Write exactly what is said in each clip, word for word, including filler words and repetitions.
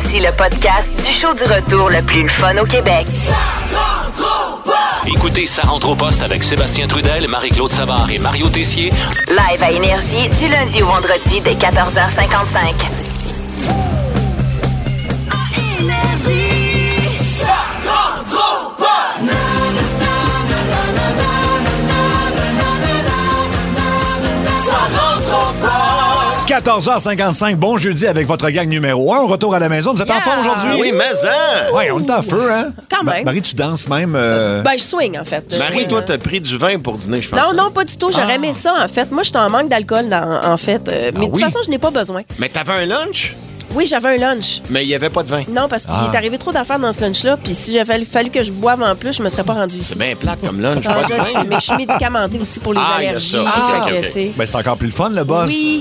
Voici le podcast du show du retour le plus le fun au Québec. Écoutez Ça rentre au poste avec Sébastien Trudel, Marie-Claude Savard et Mario Tessier. Live à Énergie du lundi au vendredi dès quatorze heures cinquante-cinq. À Énergie, ça rentre au poste. Ça rentre au poste. quatorze heures cinquante-cinq, bon jeudi avec votre gang numéro un. Retour à la maison. Vous êtes Yeah. en forme aujourd'hui? Oui, mais hein? Oui, on est en feu, hein? Quand même. Ma- Marie, tu danses même. euh, Ben, je swing, en fait. Je Marie, swing, toi, euh. t'as pris du vin pour dîner, je pense. Non, non, pas du tout. J'aurais Ah. aimé ça, en fait. Moi, je suis en manque d'alcool, dans- en fait. Euh, mais de toute oui? façon, je n'ai pas besoin. Mais t'avais un lunch, Oui, j'avais un lunch. mais il n'y avait pas de vin. Non, parce qu'il Ah. est arrivé trop d'affaires dans ce lunch-là. Puis si j'avais fallu que je boive en plus, je me serais pas rendue ici. C'est bien plate comme lunch, Ah, pas de je sais, vin. mais je suis médicamentée aussi pour les Ah, il y a allergies. ça. Ok, fait ok, que, ok. tu sais. Ben, c'est encore plus le fun, le boss. Oui.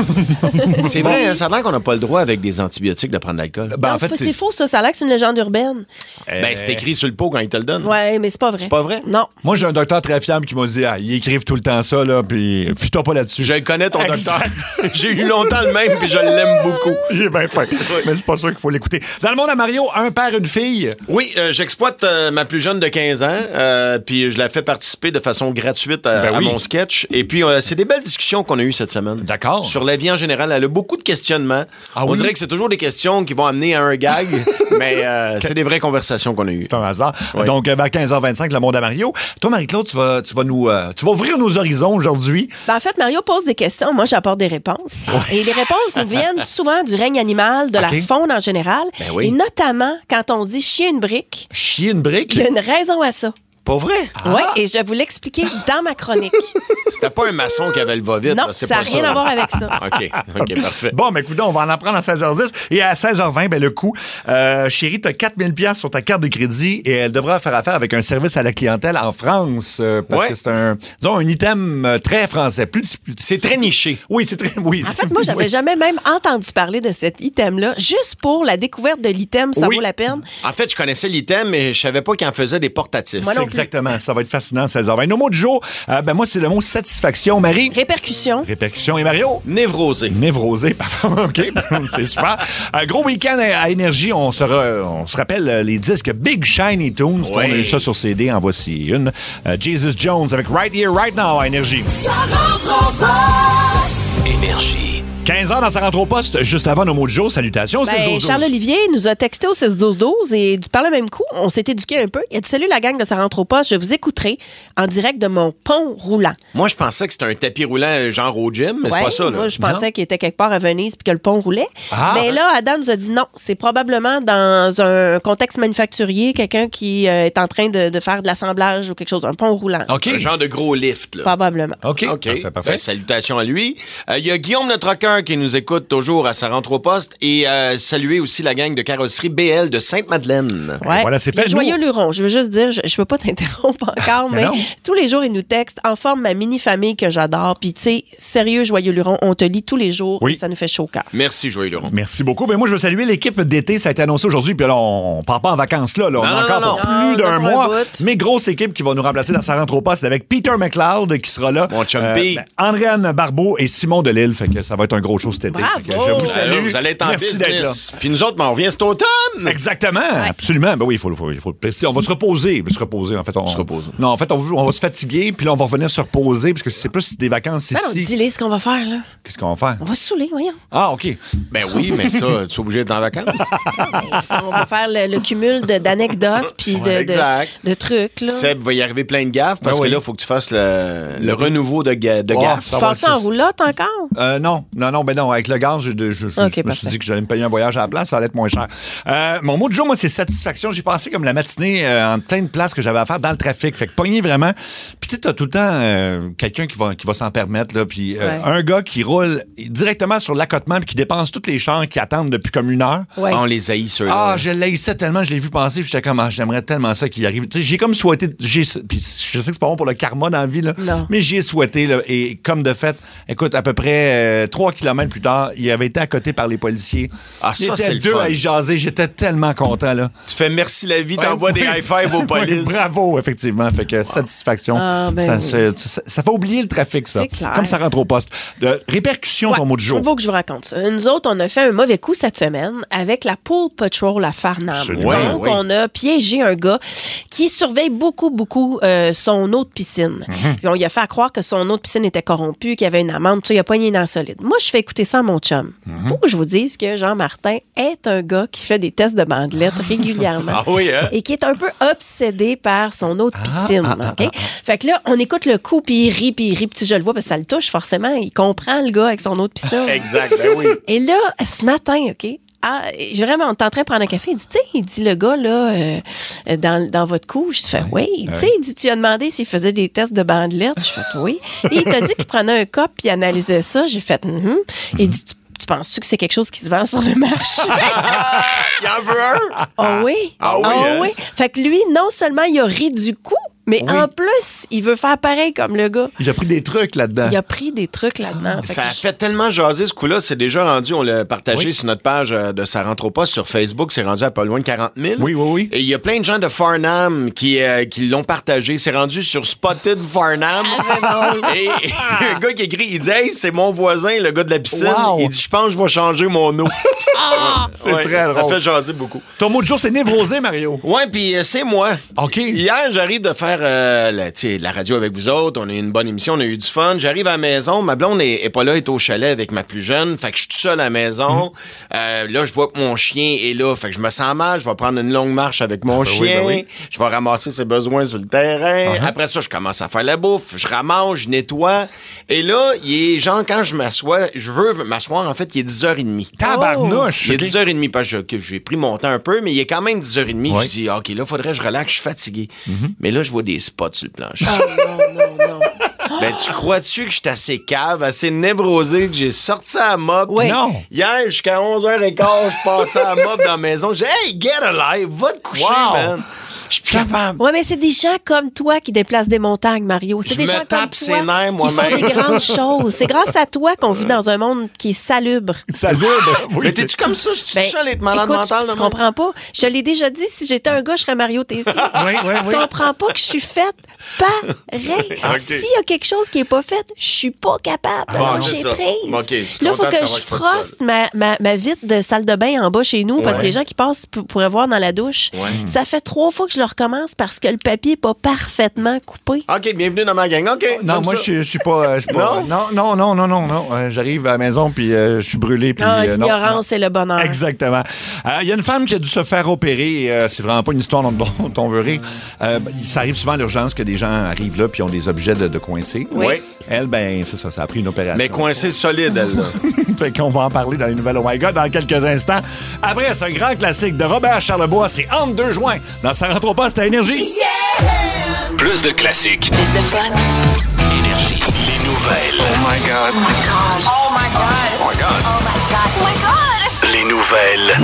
C'est vrai, hein, ça a l'air qu'on n'a pas le droit avec des antibiotiques de prendre de l'alcool. Ben, Non, en c'est fait, pas- c'est- c'est faux, ça. Ça a l'air que c'est une légende urbaine. Ben, c'est écrit sur le pot quand ils te le donnent. Ouais, mais c'est pas vrai. C'est pas vrai? Non. Moi, j'ai un docteur très fiable qui m'a dit, ah, ils écrivent tout le temps ça, là, puis fuis-toi pas là-dessus. Je le connais, ton Exact. docteur. J'ai eu longtemps le même, puis je l'aime beaucoup. Il est bien fin. Mais c'est pas sûr qu'il faut l'écouter. Dans le monde à Mario, un père, une fille. Oui, euh, j'exploite euh, ma plus jeune de quinze ans, euh, puis je la fais participer de façon gratuite à, Ben oui. à mon sketch. Et puis, euh, c'est des belles discussions qu'on a eues cette semaine. D'accord. Sur la vie en général. Elle a beaucoup de questionnements. Ah On oui? dirait que c'est toujours des questions qui vont amener à un gag, mais euh, c'est des vraies conversations qu'on a eues. C'est un hasard. Oui. Donc, euh, vers quinze heures vingt-cinq, le monde à Mario. Toi, Marie-Claude, tu vas, tu vas nous, euh, tu vas ouvrir nos horizons aujourd'hui. Ben, en fait, Mario pose des questions, moi j'apporte des réponses. Et les réponses nous viennent souvent du règne animal, de OK. la faune en général. Ben oui. Et notamment, quand on dit chier une brique, Chier une brique. il y a une raison à ça. Pas vrai? Oui, et je vais vous l'expliquer dans ma chronique. C'était pas un maçon qui avait le va-vite. Non, là, c'est ça n'a pas rien à voir avec ça. OK, OK, parfait. Bon, mais écoute, on va en apprendre à seize heures dix. Et à seize heures vingt, ben, le coup, euh, chérie, tu as quatre mille dollars sur ta carte de crédit et elle devra faire affaire avec un service à la clientèle en France. euh, parce Ouais. que c'est un, disons, un item euh, très français. Plus, plus- C'est très niché. Oui, c'est très. Oui, En fait, moi, j'avais jamais même entendu parler de cet item-là. Juste pour la découverte de l'item, ça Oui. vaut la peine. En fait, je connaissais l'item, mais je savais pas qu'il en faisait des portatifs. Moi C'est non plus. exactement. Ça va être fascinant, seize heures vingt. Nos mots du jour, euh, ben, moi, c'est le mot satisfaction. Marie. Répercussion. Répercussion et Mario. Névrosé. Névrosé, parfait. OK, c'est super. Un gros week-end à à Énergie. On se, re- on se rappelle euh, les disques Big Shiny Tunes. Oui. On a eu ça sur C D. En voici une. Euh, Jesus Jones avec Right Here, Right Now à Énergie. Énergie. quinze heures dans sa rentre au poste, juste avant nos mots de jour. Salutations, Ben, six douze douze. Charles-Olivier nous a texté au six douze douze et par le même coup, on s'est éduqué un peu. Il a dit « Salut la gang de sa rentre au poste, je vous écouterai en direct de mon pont roulant. Moi, je pensais que c'était un tapis roulant genre au gym, mais c'est Ouais, pas ça, là. Moi, je pensais qu'il était quelque part à Venise puis que le pont roulait. Ah, mais ben. là, Adam nous a dit non. C'est probablement dans un contexte manufacturier, quelqu'un qui euh, est en train de, de faire de l'assemblage ou quelque chose, un pont roulant. OK. Un genre de gros lift, là. Probablement. OK. OK. Parfait, parfait. Ben, salutations à lui. Euh, Il y a Guillaume, notre rocker, qui nous écoute toujours à sa rentre au poste. Et euh, saluer aussi la gang de carrosserie B L de Sainte-Madeleine. Ouais. Voilà, c'est fait. Le Joyeux Nous- Luron, je veux juste dire, je, je peux pas t'interrompre encore, Mais mais non. tous les jours, il nous texte en forme ma mini-famille que j'adore. Puis, tu sais, sérieux, Joyeux Luron, on te lit tous les jours Oui. et ça nous fait chaud au cœur. Merci, Joël Laurent. Merci beaucoup. Ben moi, je veux saluer l'équipe d'été. Ça a été annoncé aujourd'hui. Puis là, on, on part pas en vacances là. là. On Non, a non, encore non, pour non. plus Non, d'un pas un mois. bout. Mais grosse équipe qui va nous remplacer dans sa rentre au poste avec Peter McLeod qui sera là. Mon chum Pete. ben, Andréane Barbeau et Simon Delille. Fait que ça va être un gros show cet été. Bravo. Fait que je vous salue. Alors, vous allez être en Merci d'être là. business. Puis nous autres, ben, on revient cet automne. Exactement, absolument. Ben oui, il faut, il faut, il faut le préciser. On va se reposer. Se reposer, en fait. On, Se reposer. Non, en fait, on, on va se fatiguer, puis là, on va revenir se reposer, parce que c'est plus des vacances Ben non, ici. dis-les ce qu'on va faire, là. Qu'est-ce qu'on va faire? On va se saouler, voyons. Ah, OK. Ben oui, mais ça, tu es obligé d'être en vacances. Ben, on va faire le, le cumul de- d'anecdotes puis de, Ouais, de, exact. de trucs, là. Seb va y arriver plein de gaffes parce Ben oui. que là, il faut que tu fasses le, le renouveau de, ga- de Oh, gaffes. ça Tu va, passes en c'est- roulotte encore? Euh, non, non, non, ben non, avec le gaz, je, je, je- je Ok, me parfait. suis dit que j'allais me payer un voyage à la place, ça allait être moins cher. Euh, mon mot du jour, moi, c'est satisfaction. J'ai passé comme la matinée euh, en plein de places que j'avais à faire dans le trafic. Fait que pogner vraiment. Puis tu sais, t'as tout le temps euh, quelqu'un qui va, qui va s'en permettre, là. Puis euh, Ouais. un gars qui roule directement sur l'accotement puis qui dépense tous les chars qui attendent depuis comme une heure. Ouais. On les haït, ceux-là. Ah, je l'haïssais tellement, je l'ai vu passer, puis j'étais comme, ah, j'aimerais tellement ça qu'il arrive. Tu sais, j'ai comme souhaité, j'ai, puis je sais que c'est pas bon pour le karma dans la vie, là, Non. mais j'y ai souhaité, là, et comme de fait, écoute, à peu près euh, trois kilomètres plus tard, il avait été accoté par les policiers. Ah, ça, il était c'est le deux fun. à y jaser. J'étais tellement content, là. Tu fais merci la vie, t'envoies Ouais, des oui. high five aux Oui, polices. bravo, effectivement. Fait que satisfaction. Ah, ben ça, oui. c'est- ça, ça fait oublier le trafic, ça. C'est clair. Comme ça rentre au poste. De répercussions, Ouais, ton mot du jour. Il faut que je vous raconte ça. Nous autres, on a fait un mauvais coup cette semaine avec la Pool Patrol à Farnham. Absolument. Donc, Oui, oui. on a piégé un gars qui surveille beaucoup, beaucoup euh, son eau de piscine. Mhm. Puis on lui a fait croire que son eau de piscine était corrompue, qu'il y avait une amende, tout ça, il a pogné dans le solide. Moi, je fais écouter ça à mon chum. Mhm. Faut que je vous dise que Jean-Martin est un gars qui fait des tests de bandelettes régulièrement. Ah oui, hein? Et qui est un peu obsédé par son eau de piscine. ah, OK? Fait que là, on écoute le coup, puis il rit, puis il rit, puis je le vois, parce que ça le touche forcément. Il comprend le gars avec son eau de piscine. Exact, ben oui. Et là, ce matin, OK? Ah, j'ai vraiment, on est en train de prendre un café. Il dit, tu sais, il dit le gars, là, euh, dans, dans votre couche. Je fais, oui. Tu sais, il dit, tu lui as demandé s'il faisait des tests de bandelettes. Je fais, oui. Et il t'a dit qu'il prenait un cop puis il analysait ça. J'ai fait, mhm. Il dit, tu, tu penses-tu que c'est quelque chose qui se vend sur le marché? Il en veut un? Ah oui? Ah oui, hein? Fait que lui, non seulement il a ri du coup, mais Oui. en plus, il veut faire pareil comme le gars. Il a pris des trucs là-dedans. Il a pris des trucs là-dedans. Fait Ça que a je- fait tellement jaser ce coup-là, c'est déjà rendu, on l'a partagé Oui. sur notre page euh, de Ça rentre au poste sur Facebook, c'est rendu à pas loin de quarante mille. Oui, oui, oui. Et il y a plein de gens de Farnham qui, euh, qui l'ont partagé. C'est rendu sur Spotted Farnham. Ah, Et un gars qui écrit, il dit, hey, c'est mon voisin, le gars de la piscine. Wow. Il dit, je pense que je vais changer mon eau. C'est Ouais, très Ça drôle. fait jaser beaucoup. Ton mot du jour, c'est névrosé, Mario. Ouais, puis euh, c'est moi. OK. Hier, j'arrive de faire euh, la, tu sais, la radio avec vous autres. On a eu une bonne émission, on a eu du fun. J'arrive à la maison. Ma blonde est, est pas là, elle est au chalet avec ma plus jeune. Fait que je suis tout seul à la maison. Euh, là, je vois que mon chien est là. Fait que je me sens mal. Je vais prendre une longue marche avec mon ben oui, chien. ben oui. Je vais ramasser ses besoins sur le terrain. Après ça, je commence à faire la bouffe. Je ramasse, je nettoie. Et là, il est genre, quand je m'assois, je veux m'asseoir, en fait, il est dix heures trente. Tabarnouche. Il est OK. dix heures trente parce que que j'ai pris mon temps un peu, mais il est quand même dix heures trente. Ouais. Je dis, OK, là, faudrait que je relaxe, je suis fatigué. Mais là, je vois des spots sur le plancher. Oh, non, non, non. Ben, tu crois-tu que je suis assez cave, assez névrosé, que j'ai sorti à mop? Oui. Non. Hier, jusqu'à onze heures quinze, je passais à mop dans la maison. J'ai dit, hey, get alive, va te coucher, Wow. man. Je suis plus capable. Ouais, mais c'est des gens comme toi qui déplacent des montagnes, Mario. C'est Je des me gens comme tape toi ses nerfs qui font moi-même. des grandes choses. C'est grâce à toi qu'on vit dans un monde qui est salubre. Salut. Oui, Mais c'est- t'es-tu comme ça? Je suis Ben, tout seul à être malade écoute, mental? tu, là, tu moi? comprends pas. Je te l'ai déjà dit, si j'étais un gars, je serais Mario Tessier. Oui, oui, tu oui. comprends pas que je suis faite pareil. Ok. S'il y a quelque chose qui est pas fait, je suis pas capable de Bon, lâcher c'est ça. prise. Ok, je suis Là, il content faut de que savoir je que je suis pas froisse ma, ma, ma vitre de salle de bain en bas chez nous parce que Ouais. les gens qui passent p- pourraient voir dans la douche. Ouais. Ça fait trois fois que je le recommence parce que le papier n'est pas parfaitement coupé. OK, bienvenue dans ma gang. OK. Non, j'aime moi, ça. je suis- je suis pas. euh, je suis pas- Non, non, non, non, non, non. Euh, J'arrive à la maison, puis euh, je suis brûlé, puis. Ah, euh, non, l'ignorance et le bonheur. non. Exactement. Euh, Il y a une femme qui a dû se faire opérer. et, euh, c'est vraiment pas une histoire dont, dont on veut rire. Euh, ça arrive souvent à l'urgence que des gens arrivent là, puis ont des objets de, de coincés. Oui. Elle, ben, c'est ça, ça a pris une opération. Mais coincé solide, elle, là. Fait qu'on va en parler dans les nouvelles Oh My God dans quelques instants. Après, ce grand classique de Robert Charlebois, c'est Entre deux joints. Dans Ça rentre au poste à Énergie. Plus de classiques. Plus de fun. Énergie. Les nouvelles. Oh my God. Oh my God. Oh my God. Oh my God. Les nouvelles.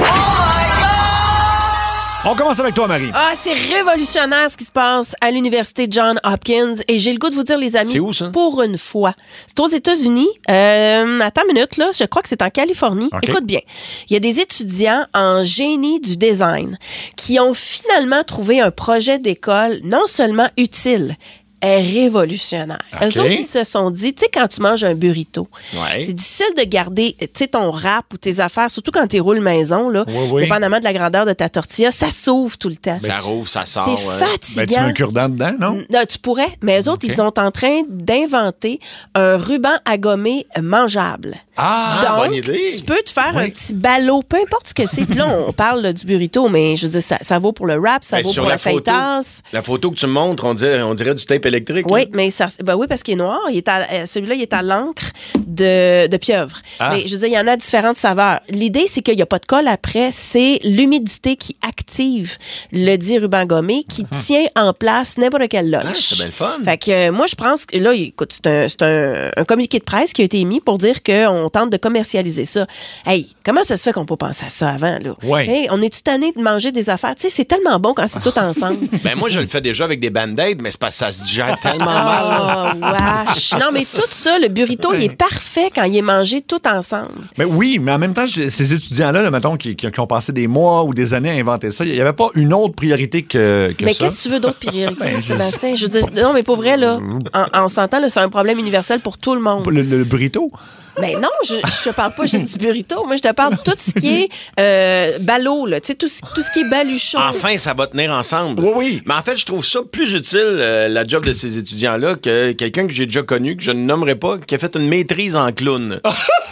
On commence avec toi, Marie. Ah, c'est révolutionnaire ce qui se passe à l'université Johns Hopkins. Et j'ai le goût de vous dire, les amis, C'est où, ça? pour une fois. C'est aux États-Unis. Euh, attends une minute, là. Je crois que c'est en Californie. OK. Écoute bien. Il y a des étudiants en génie du design qui ont finalement trouvé un projet d'école non seulement utile, est révolutionnaire. OK. Eux autres, ils se sont dit, tu sais, quand tu manges un burrito, Ouais. c'est difficile de garder, tu sais, ton wrap ou tes affaires, surtout quand tu roules maison, là, Oui, oui. dépendamment de la grandeur de ta tortilla, ça s'ouvre tout le temps. Ça rouvre, ça sort. C'est ouais. Ben, fatigant. tu mets un cure-dent dedans, non? Non, tu pourrais, mais eux autres, OK. ils sont en train d'inventer un ruban à gommer mangeable. Ah! Donc, bonne idée. tu peux te faire Oui. un petit ballot, peu importe ce que c'est. Puis là, on parle là, du burrito, mais je veux dire, ça, ça vaut pour le wrap, ça Ben, vaut sur pour la la photo, fajitas. la photo que tu me montres, on dirait, on dirait du tape électrique. Oui, là. mais ça, ben oui, parce qu'il est noir. Il est à, euh, celui-là, il est à l'encre de, de pieuvre. Ah. Mais je veux dire, il y en a différentes saveurs. L'idée, c'est qu'il n'y a pas de colle après. C'est l'humidité qui active le dit ruban gommé qui tient en place n'importe quel lunch. Ah, c'est bien le fun. Fait que euh, moi, je pense que là, écoute, c'est un, c'est un, un communiqué de presse qui a été émis pour dire qu'on tente de commercialiser ça. Hey, comment ça se fait qu'on peut penser à ça avant, là? Ouais. Hey, on est-tu tanné de manger des affaires? Tu sais, c'est tellement bon quand c'est tout ensemble. Ben moi, je le fais déjà avec des band-aids, mais c'est parce que ça se digère digère tellement mal. Oh, wesh. Non, mais tout ça, le burrito, il est parfait quand il est mangé tout ensemble. Mais oui, mais en même temps, ces étudiants-là, là, mettons, qui, qui, qui ont passé des mois ou des années à inventer ça, il n'y avait pas une autre priorité que, que mais ça. qu'est-ce que tu veux d'autre priorité, Ben, Sébastien? Je veux dire, non, mais pour vrai, là, en, en s'entend, là, c'est un problème universel pour tout le monde. Le, le burrito? Mais non, je je te parle pas juste du burrito. Moi, je te parle de tout ce qui est euh, ballot, là. Tu sais, tout, ce- tout ce qui est baluchon. Enfin, ça va tenir ensemble. Oui, oui. Mais en fait, je trouve ça plus utile, euh, la job de ces étudiants-là, que quelqu'un que j'ai déjà connu, que je ne nommerai pas, qui a fait une maîtrise en clown.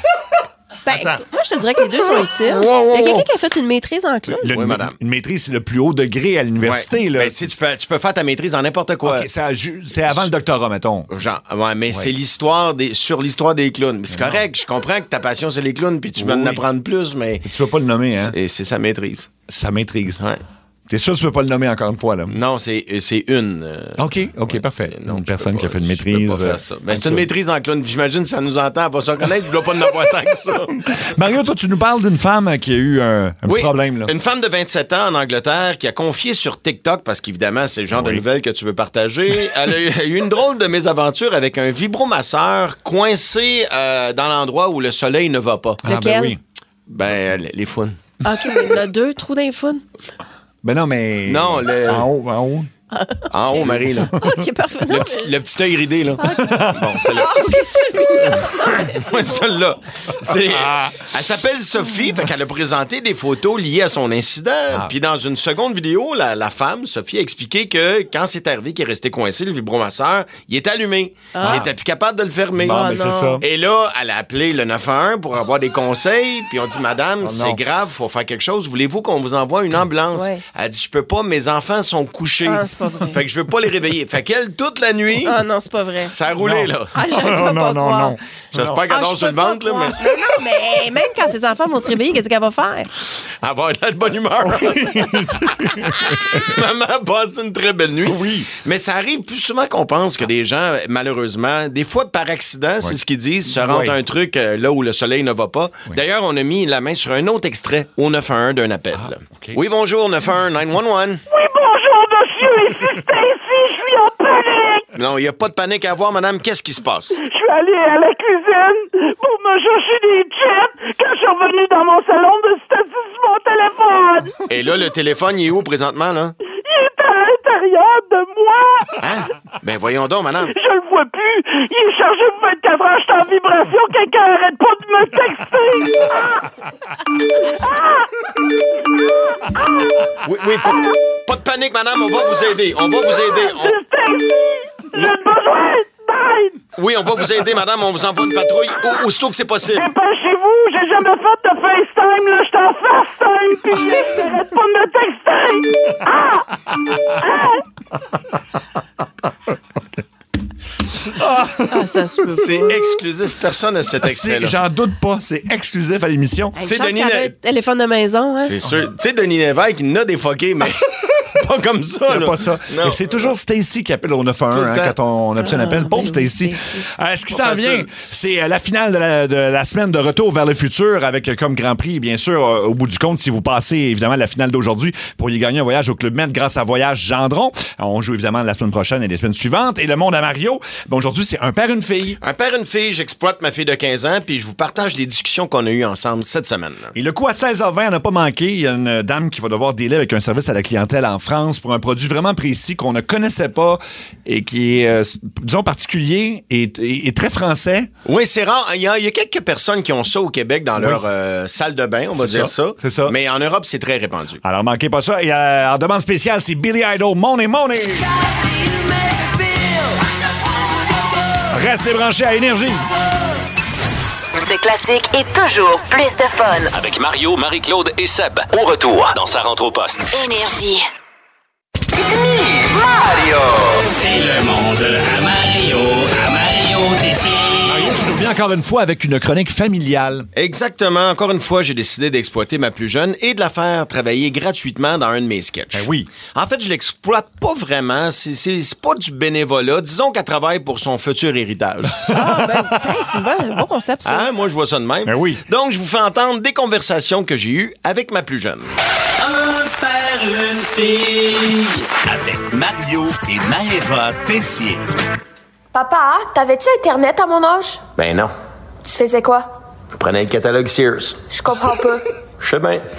Ben, moi, je te dirais que les deux sont utiles. Wow, wow, Il y a quelqu'un wow. qui a fait une maîtrise en clown. Le- Oui, madame. Une maîtrise, c'est le plus haut degré à l'université. Ouais. Là. Ben, si tu, peux, tu peux faire ta maîtrise en n'importe quoi. OK, c'est, à ju- c'est avant le doctorat, mettons. Genre, ouais, mais c'est l'histoire des, sur l'histoire des clowns. C'est correct, je comprends que ta passion, c'est les clowns, puis tu veux Oui, en oui. apprendre plus, mais Tu peux pas le nommer, hein? c'est, c'est sa maîtrise. Ça maîtrise. Ouais. T'es sûr que tu peux pas le nommer encore une fois, là? Non, c'est, c'est une. euh, OK, OK, ouais, parfait. c'est- non, Une je personne peux qui a pas- fait une je maîtrise. peux pas euh, faire ça. Ben, c'est comme une ça. maîtrise en clown. J'imagine si ça nous entend, elle va se reconnaître, il doit pas en avoir tant que ça. Mario, toi, tu nous parles d'une femme qui a eu un, un petit Oui, problème, là. Une femme de vingt-sept ans en Angleterre qui a confié sur TikTok, parce qu'évidemment, c'est le genre de Oui. nouvelles que tu veux partager. Elle a eu- a eu une drôle de mésaventure avec un vibromasseur coincé euh, dans l'endroit où le soleil ne va pas. Ah, ben Lequel? oui. Ben, les founes. OK, mais il y en a deux trous d'infun. Ben non, mais. Non, le- En haut, en haut. En haut, Marie, là. OK, parfait. Non, Le petit, mais- le petit œil ridé, là. Bon, c'est là. Ah, OK, celui-là. Ouais, celle-là. C'est, elle s'appelle Sophie, fait qu'elle a présenté des photos liées à son incident. Puis dans une seconde vidéo, la, la femme, Sophie, a expliqué que quand c'est arrivé qu'il est resté coincé, le vibromasseur, il est allumé. Il était plus capable de le fermer. Bon, Ah, ben, c'est non. ça. Et là, elle a appelé le neuf un un pour avoir des conseils. Puis on dit, madame, Oh, c'est non. grave, faut faire quelque chose. Voulez-vous qu'on vous envoie une ambulance? Ouais. Elle dit, je peux pas, mes enfants sont couchés. Ah, c'est pas vrai. Fait que je veux pas les réveiller. Fait qu'elle, toute la nuit, Ah non, c'est pas vrai. ça a roulé, Non. là. Ah, j'arrive Non, pas non, à non, croire. non. J'espère qu'elle Ah, dort je sur le peux pas ventre, là, croire. mais Non, non, mais même quand ses enfants vont se réveiller, qu'est-ce qu'elle va faire? avoir de la bonne humeur. Maman a passé une très belle nuit. Oui. Mais ça arrive plus souvent qu'on pense que des gens, malheureusement, des fois par accident, c'est ce qu'ils disent, se rentrent Oui. un truc euh, là où le soleil ne va pas. D'ailleurs, on a mis la main sur un autre extrait au neuf un un d'un appel. là. OK. Oui, bonjour, neuf un un, neuf un un. Oui, bonjour, monsieur. Ici Stacy. Je suis en panique. Non, il n'y a pas de panique à avoir, madame. Qu'est-ce qui se passe? Je suis allée à la cuisine pour me chercher des chips. Quand je suis revenue dans mon salon de statut sur mon téléphone, Et là, le téléphone, il est où présentement, là? il est à l'intérieur de moi. Hein? Ben voyons donc, madame. Je le vois plus. Il est chargé pour vingt-quatre heures. Je suis en vibration. Quelqu'un arrête pas de me texter. Oui, oui, pas, pas de panique, madame. On va vous aider. On va vous aider. On- C'est Stacy. J'ai besoin d'aide. Oui, on va vous aider, madame. On vous envoie une patrouille au- aussitôt que c'est possible. Dépêchez-vous. J'ai jamais fait de FaceTime. Là, je suis en FaceTime. Puis il arrête pas de me texter. Ah! Ah, ça se peut C'est pas. exclusif. Personne n'a cet C'est- extrait-là. J'en doute pas, c'est exclusif à l'émission. Hey, Tu sais, une chance Denis, qu'elle a la- un téléphone de maison, hein? C'est sûr. Tu sais, Denis Lévesque, il en a des fuckés, mais pas comme ça. C'est là. pas ça. Non. Et c'est toujours Stacy qui appelle au neuf un Tout le un hein, temps. quand on, on a besoin un appel. Pauvre ben oui, Stacy. Stacy. Euh, ce qui Pas s'en vient, facile. c'est euh, la finale de la, de la semaine de retour vers le futur avec euh, comme Grand Prix, bien sûr, euh, au bout du compte, si vous passez évidemment la finale d'aujourd'hui, vous pourriez gagner un voyage au Club Med grâce à Voyage Gendron. On joue évidemment la semaine prochaine et les semaines suivantes. Et le monde à Mario, ben, aujourd'hui, c'est un père, une fille. Un père, une fille, j'exploite ma fille de quinze ans, puis je vous partage les discussions qu'on a eues ensemble cette semaine. là. Et le coup à seize heures vingt, on n'a pas manqué. Il y a une dame qui va devoir dealer avec un service à la clientèle en France pour un produit vraiment précis qu'on ne connaissait pas et qui est, euh, disons, particulier et, et- et très français. Oui, c'est rare. Il y, a, il y a quelques personnes qui ont ça au Québec dans leur euh, salle de bain, on va C'est dire ça, ça. c'est ça. Mais en Europe, c'est très répandu. Alors, manquez pas ça. Et euh, en demande spéciale, c'est Billy Idol, Money Money. Restez branchés à Énergie. C'est classique et toujours plus de fun. Avec Mario, Marie-Claude et Seb. Au retour dans Sa rentre au poste. Énergie. C'est le monde à Mario, à Mario Tessier. Mario, tu nous reviens encore une fois avec une chronique familiale. Exactement. Encore une fois, j'ai décidé d'exploiter ma plus jeune et de la faire travailler gratuitement dans un de mes sketchs. Ben oui. En fait, je l'exploite pas vraiment. C'est, c'est, c'est pas du bénévolat. Disons qu'elle travaille pour son futur héritage. Ah, ben, tiens, c'est un bon, un bon concept, ça. Hein? Moi, je vois ça de même. Ben oui. Donc, je vous fais entendre des conversations que j'ai eues avec ma plus jeune. Un père, une fille. Avec Mario et Maëva Tessier. Papa, t'avais-tu Internet à mon âge? Ben non. Tu faisais quoi? Je prenais le catalogue Sears. Je comprends pas. Je sais bien.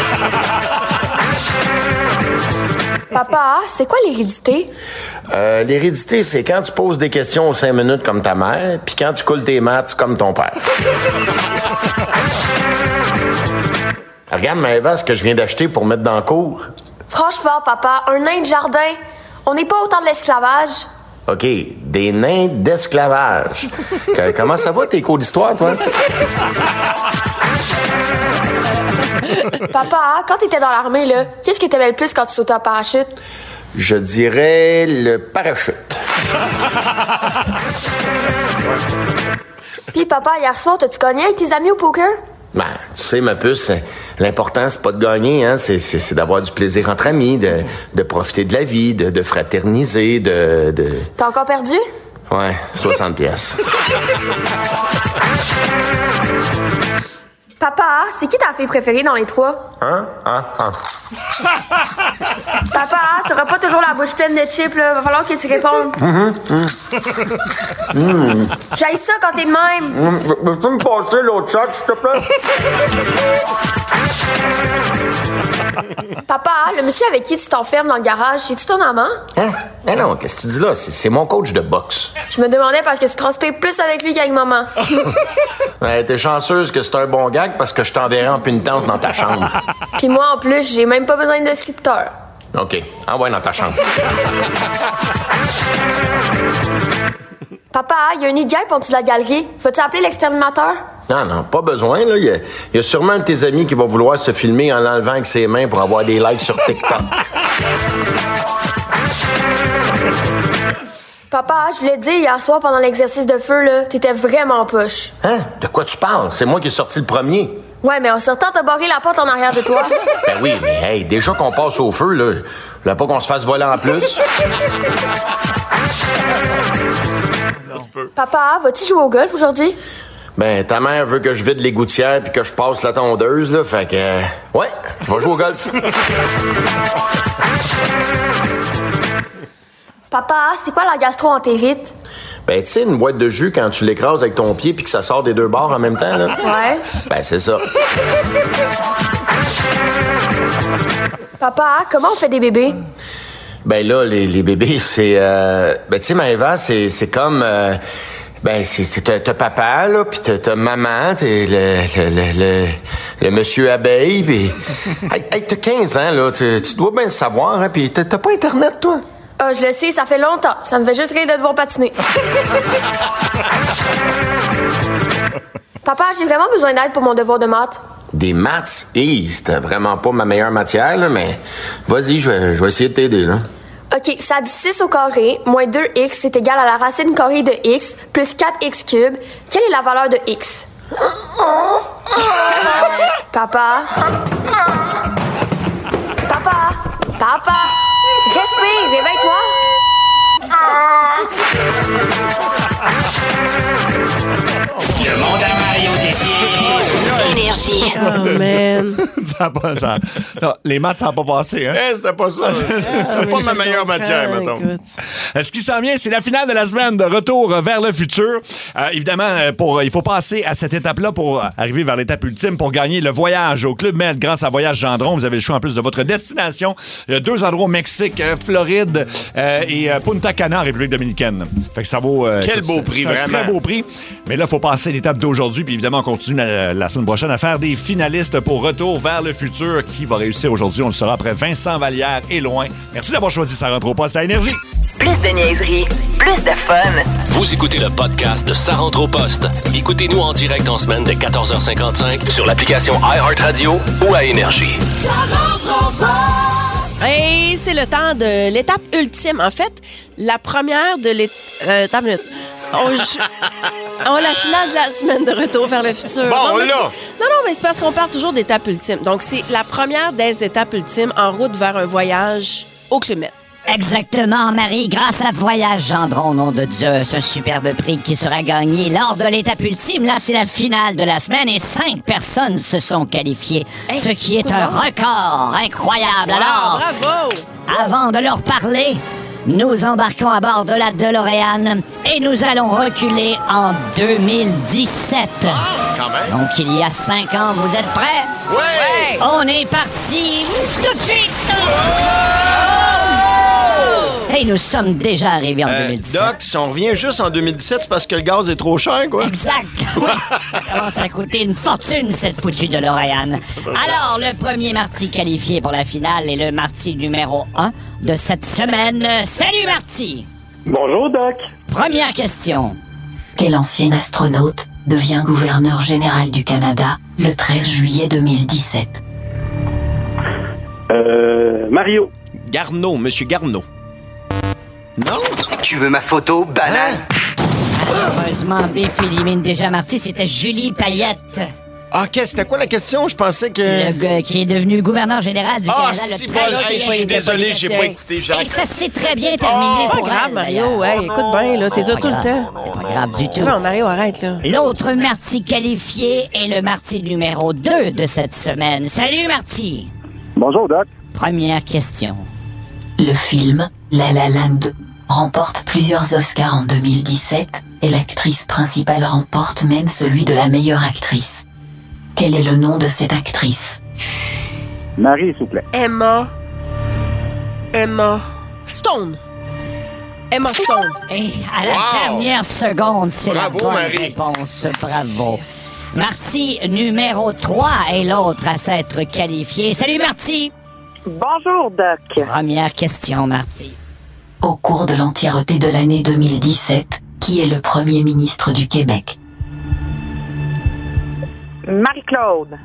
Papa, c'est quoi l'hérédité? Euh, l'hérédité, c'est quand tu poses des questions aux cinq minutes comme ta mère, puis quand tu coules tes maths comme ton père. Regarde, Maëva, ce que je viens d'acheter pour mettre dans le cours. Franchement, papa, un nain de jardin. On n'est pas au temps de l'esclavage. OK, des nains d'esclavage. Que- comment ça va, tes cours d'histoire, toi? Papa, quand t'étais dans l'armée, là, qu'est-ce que t'aimais le plus quand tu sautais en parachute? Je dirais le parachute. Puis papa, hier soir, t'as-tu gagné avec tes amis au poker? Ben, tu sais, ma puce, l'important, c'est pas de gagner, hein. C'est, c'est, c'est d'avoir du plaisir entre amis, de, de profiter de la vie, de, de fraterniser, de, de... T'as encore perdu? Ouais, soixante pièces. Papa, c'est qui ta fille préférée dans les trois? Hein? Hein? Hein? Papa, t'auras pas toujours la bouche pleine de chips, là. Va falloir que tu répondes. Mm-hmm. Mm. J'haïs ça quand t'es de même. Mm. Veux-tu me passer l'autre chat, s'il te plaît? Papa, le monsieur avec qui tu t'enfermes dans le garage, c'est-tu ton amant? Hein? Eh non, qu'est-ce que tu dis là? C'est, c'est mon coach de boxe. Je me demandais parce que tu transpires plus avec lui qu'avec maman. Ouais, t'es chanceuse que c'est un bon gag parce que je t'enverrai en pénitence dans ta chambre. Puis moi, en plus, j'ai même pas besoin de scripteur. OK, envoie dans ta chambre. Papa, il y a un nid de guêpe en dessous de la galerie. Vas-tu appeler l'exterminateur? Non, non, pas besoin, là. Il y a, il y a sûrement un de tes amis qui va vouloir se filmer en l'enlevant avec ses mains pour avoir des likes sur TikTok. Papa, je voulais te dire, hier soir, pendant l'exercice de feu, là, t'étais vraiment poche. Hein? De quoi tu parles? C'est moi qui ai sorti le premier. Ouais, mais en sortant, t'as barré la porte en arrière de toi. Ben oui, mais hey, déjà qu'on passe au feu, là, là pas qu'on se fasse voler en plus. Papa, vas-tu jouer au golf aujourd'hui? Ben, ta mère veut que je vide les gouttières puis que je passe la tondeuse, là, fait que... Euh, ouais, je vais jouer au golf. Papa, c'est quoi la gastro-entérite? Ben, tu sais, une boîte de jus, quand tu l'écrases avec ton pied puis que ça sort des deux bords en même temps, là. Ouais. Ben, c'est ça. Papa, comment on fait des bébés? Ben là, les, les bébés, c'est... Euh, ben, tu sais, Maëva, c'est, c'est comme... Euh, ben, c'est, c'est t'as, t'as papa, là, pis t'as, t'as maman, t'es le, le, le, le, le monsieur abeille, pis... hey, hey, t'as quinze ans, là, tu, tu dois bien le savoir, hein, pis t'as, t'as pas Internet, toi? Ah, je le sais, ça fait longtemps. Ça me fait juste rire de te voir patiner. Papa, j'ai vraiment besoin d'aide pour mon devoir de maths. Des maths? Hey, c'était vraiment pas ma meilleure matière, là, mais... Vas-y, je vais, je vais essayer de t'aider, là. OK, ça dit six au carré, moins deux x, c'est égal à la racine carrée de x, plus quatre x cube. Quelle est la valeur de x? euh, papa? Papa? Papa? Respire, réveille-toi! Le monde à Mario Tessier. Énergie. Oh, man. Ça a pas, ça, non, les maths, ça n'a pas passé, hein? Eh, c'était pas ça. C'est pas ma meilleure matière, mettons. Euh, Ce qui s'en vient, c'est la finale de la semaine de Retour vers le futur. Euh, évidemment, pour, il faut passer à cette étape-là pour arriver vers l'étape ultime pour gagner le voyage au Club Med grâce à Voyage Gendron. Vous avez le choix en plus de votre destination. Il y a deux endroits au Mexique, euh, Floride euh, et euh, Punta Cana en République dominicaine. Fait que ça vaut... Euh, Quel écoute, beau c'est prix, un vraiment. Très beau prix. Mais là, il faut passer l'étape d'aujourd'hui. Puis évidemment, on continue la, la semaine prochaine à faire des finalistes pour Retour vers le futur. Qui va réussir aujourd'hui? On le saura après Vincent Vallière et Loin. Merci d'avoir choisi Ça rentre au poste à Énergie. Plus de niaiserie, plus de fun. Vous écoutez le podcast de Ça rentre au poste. Écoutez-nous en direct en semaine dès quatorze heures cinquante-cinq sur l'application iHeartRadio ou à Énergie. Et c'est le temps de l'étape ultime. En fait, la première de l'étape... Euh, attends une minute. On, j- on a la finale de la semaine de Retour vers le futur. Bon, non, on mais l'a. c'est- Non, non, mais c'est parce qu'on parle toujours d'étape ultime. Donc, c'est la première des étapes ultimes en route vers un voyage au Club Med. Exactement, Marie. Grâce à Voyage Gendron, nom de Dieu, ce superbe prix qui sera gagné lors de l'étape ultime. Là, c'est la finale de la semaine et cinq personnes se sont qualifiées, hey, ce qui est un record incroyable. Wow, alors, bravo! Avant de leur parler, nous embarquons à bord de la DeLorean et nous allons reculer en deux mille dix-sept. Ah, quand même. Donc, il y a cinq ans, vous êtes prêts? Ouais! On est parti tout de suite! Et nous sommes déjà arrivés en Euh, deux mille dix-sept. Doc, si on revient juste en deux mille dix-sept, c'est parce que le gaz est trop cher, quoi. Exact. Oui. Ça commence à coûter une fortune, cette foutue DeLorean. Alors, le premier Marty qualifié pour la finale est le Marty numéro un de cette semaine. Salut, Marty. Bonjour, Doc. Première question. Quel ancien astronaute devient gouverneur général du Canada le treize juillet deux mille dix-sept? Euh, Mario. Garneau, Monsieur Garneau. Non? Tu veux ma photo, banane? Heureusement, Biff élimine déjà Marty, c'était Julie Payette. Ah, OK, c'était quoi la question? Je pensais que... Le gars qui est devenu gouverneur général du Ah, Canada si, le bon, treize hey, juillet. je suis désolé, j'ai pas écouté, Jacques. Et ça s'est très bien terminé Oh, pour pas grave, elle, Mario. d'ailleurs. Hey, écoute bien, là, t'es C'est là pas tout le grave. temps. C'est pas grave du tout. Non, Mario, arrête, là. L'autre Marty qualifié est le Marty numéro deux de cette semaine. Salut, Marty. Bonjour, Doc. Première question. Le film La La Land remporte plusieurs Oscars en deux mille dix-sept et l'actrice principale remporte même celui de la meilleure actrice. Quel est le nom de cette actrice? Marie, s'il vous plaît. Emma. Emma Stone. Emma Stone. Et à la Wow. dernière seconde, c'est la Bravo, bonne Marie. réponse. Bravo. Marty numéro trois est l'autre à s'être qualifié. Salut, Marty. Bonjour, Doc. Première question, Marty. Au cours de l'entièreté de l'année deux mille dix-sept, qui est le premier ministre du Québec? Marie-Claude.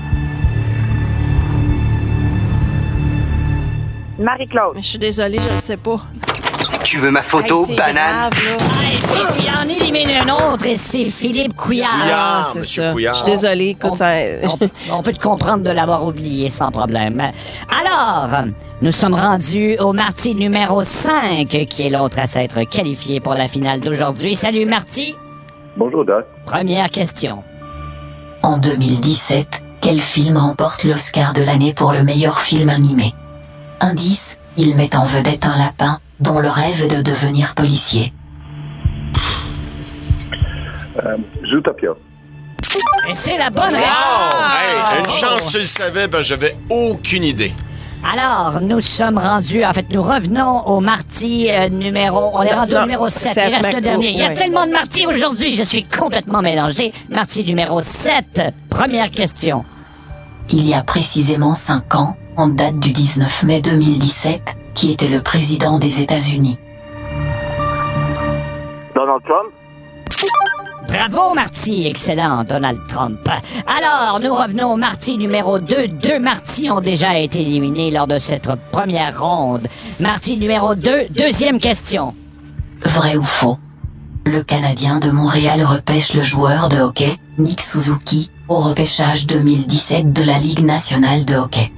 Marie-Claude. Je suis désolée, je le sais pas. Tu veux ma photo, Hey, c'est banane? grave, là. Il en élimine un autre et c'est Philippe Couillard. Ah, c'est Monsieur ça. Couillard. Je suis désolée, écoute, On, ça... on- on peut te comprendre de l'avoir oublié sans problème. Alors, nous sommes rendus au Marty numéro cinq, qui est l'autre à s'être qualifié pour la finale d'aujourd'hui. Salut, Marty. Bonjour, Doc. Première question. En deux mille dix-sept, quel film remporte l'Oscar de l'année pour le meilleur film animé? Indice, il met en vedette un lapin dont le rêve est de devenir policier. Euh, Zootopia. Et c'est la bonne Wow! réponse! Hey, une chance, tu le savais, ben j'avais aucune idée. Alors, nous sommes rendus, en fait, nous revenons au Marty euh, numéro... On est rendu non, au numéro sept, sept, il reste Mac- le dernier. Il y a ouais. tellement de Marty aujourd'hui, je suis complètement mélangé. Marty numéro sept, première question. Il y a précisément cinq ans, en date du dix-neuf mai deux mille dix-sept, qui était le président des États-Unis? Donald Trump. Bravo, Marty. Excellent, Donald Trump. Alors, nous revenons au Marty numéro deux. Deux Marty ont déjà été éliminés lors de cette première ronde. Marty numéro deux, deuxième question. Vrai ou faux? Le Canadien de Montréal repêche le joueur de hockey, Nick Suzuki, au repêchage deux mille dix-sept de la Ligue nationale de hockey.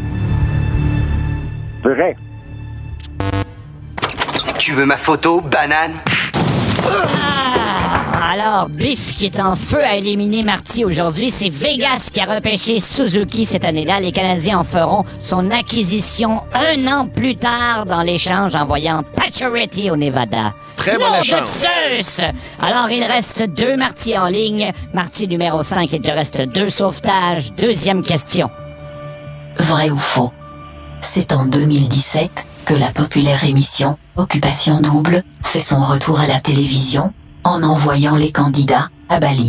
Vrai. Tu veux ma photo, banane? Ah, alors, Biff, qui est en feu, a éliminé Marty aujourd'hui. C'est Vegas qui a repêché Suzuki cette année-là. Les Canadiens en feront son acquisition un an plus tard dans l'échange envoyant Pacioretty au Nevada. Très bon Nom échange. de Zeus! Alors, il reste deux Marty en ligne. Marty numéro cinq, il te reste deux sauvetages. Deuxième question. Vrai ou faux? C'est en deux mille dix-sept que la populaire émission Occupation Double fait son retour à la télévision en envoyant les candidats à Bali.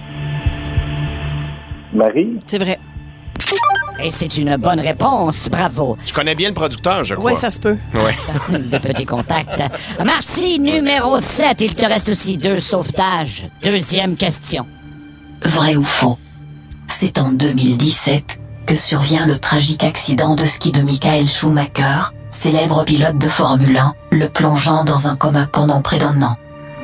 Marie. C'est vrai. Et c'est une bonne réponse. Bravo. Tu connais bien le producteur, je crois. Oui, ça se peut. Ouais. De petits contacts. Marty numéro sept, il te reste aussi deux sauvetages. Deuxième question. Vrai ou faux? C'est en deux mille dix-sept que survient le tragique accident de ski de Michael Schumacher, célèbre pilote de Formule un, le plongeant dans un coma pendant près d'un an.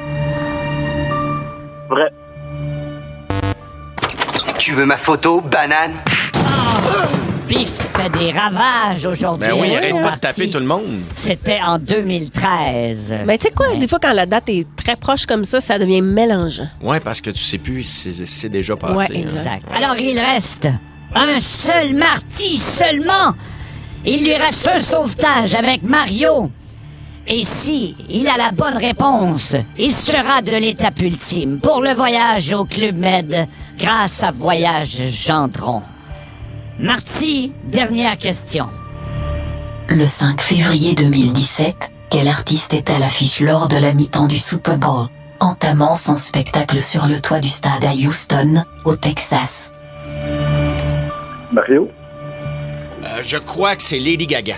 Vrai. Tu veux ma photo, banane? bif fait des ravages aujourd'hui. Ben oui, avec arrête le pas de parti. taper tout le monde. C'était en deux mille treize. Mais tu sais quoi, des fois, quand la date est très proche comme ça, ça devient mélangeant. Ouais, parce que tu sais plus si c'est, c'est déjà passé. Ouais, exact. hein. Alors, il reste un seul Marty seulement. Il lui reste un sauvetage avec Mario. Et si il a la bonne réponse, il sera de l'étape ultime pour le voyage au Club Med grâce à Voyage Gendron. Marty, dernière question. Le cinq février deux mille dix-sept, quel artiste est à l'affiche lors de la mi-temps du Super Bowl, entamant son spectacle sur le toit du stade à Houston, au Texas? Mario? Euh, je crois que c'est Lady Gaga.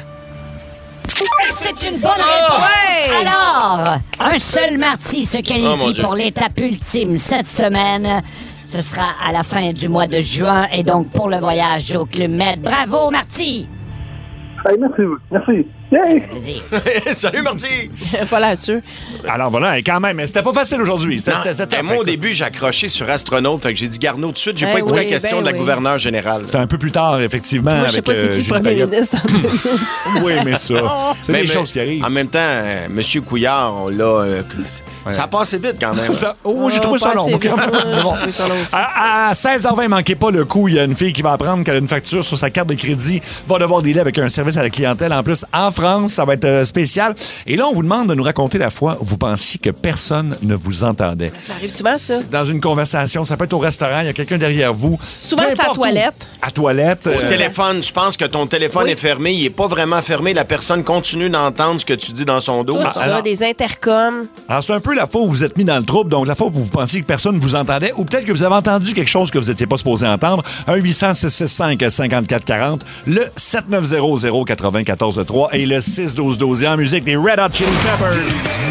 Et c'est une bonne réponse! ouais! Alors, un seul Marty se Oh, mon qualifie Dieu. pour l'étape ultime cette semaine. Ce sera à la fin du mois de juin et donc pour le voyage au Club Med. Bravo, Marty! Hey, merci. Merci. Yay! Vas-y. Salut, Marty! Pas là-dessus. Alors voilà, et quand même, mais c'était pas facile aujourd'hui. C'était, Non, c'était, c'était ben, tough. moi, au début, j'ai accroché sur astronaute, fait que j'ai dit Garneau tout de suite. J'ai Ben pas écouté oui, la question ben de la oui. gouverneure générale. C'était un peu plus tard, effectivement. Moi, je sais avec, pas c'est euh, qui le Julie premier Payette. ministre en deux mille dix. Oui, mais ça, c'est Mais- des mais choses qui arrivent. En même temps, euh, M. Couillard, on l'a. euh, Ça a passé vite quand même. Ça- oh, j'ai Ah, trouvé ça pas long. assez vite. quand même. Mais bon. J'ai trouvé ça long aussi. À, à seize heures vingt, manquez pas le coup. Il y a une fille qui va apprendre qu'elle a une facture sur sa carte de crédit, va devoir dealer avec un service à la clientèle. En plus, en France, ça va être euh, spécial. Et là, on vous demande de nous raconter la fois où vous pensiez que personne ne vous entendait. Ça arrive souvent, ça. Dans une conversation, ça peut être au restaurant, il y a quelqu'un derrière vous. Souvent, Peu c'est à la importe où. toilette. À toilette. Au euh, téléphone, je pense que ton téléphone Oui. est fermé. Il est pas vraiment fermé. La personne continue d'entendre ce que tu dis dans son dos. Tout Ah, ça, alors- des intercoms. Alors, c'est un peu la fois où vous êtes mis dans le trouble, donc la fois où vous pensiez que personne ne vous entendait, ou peut-être que vous avez entendu quelque chose que vous n'étiez pas supposé entendre. un huit cents six six cinq cinquante-quatre quarante, le sept neuf zéro zéro quatre-vingt-quatorze trois et le six douze douze. Et en musique, des Red Hot Chili Peppers.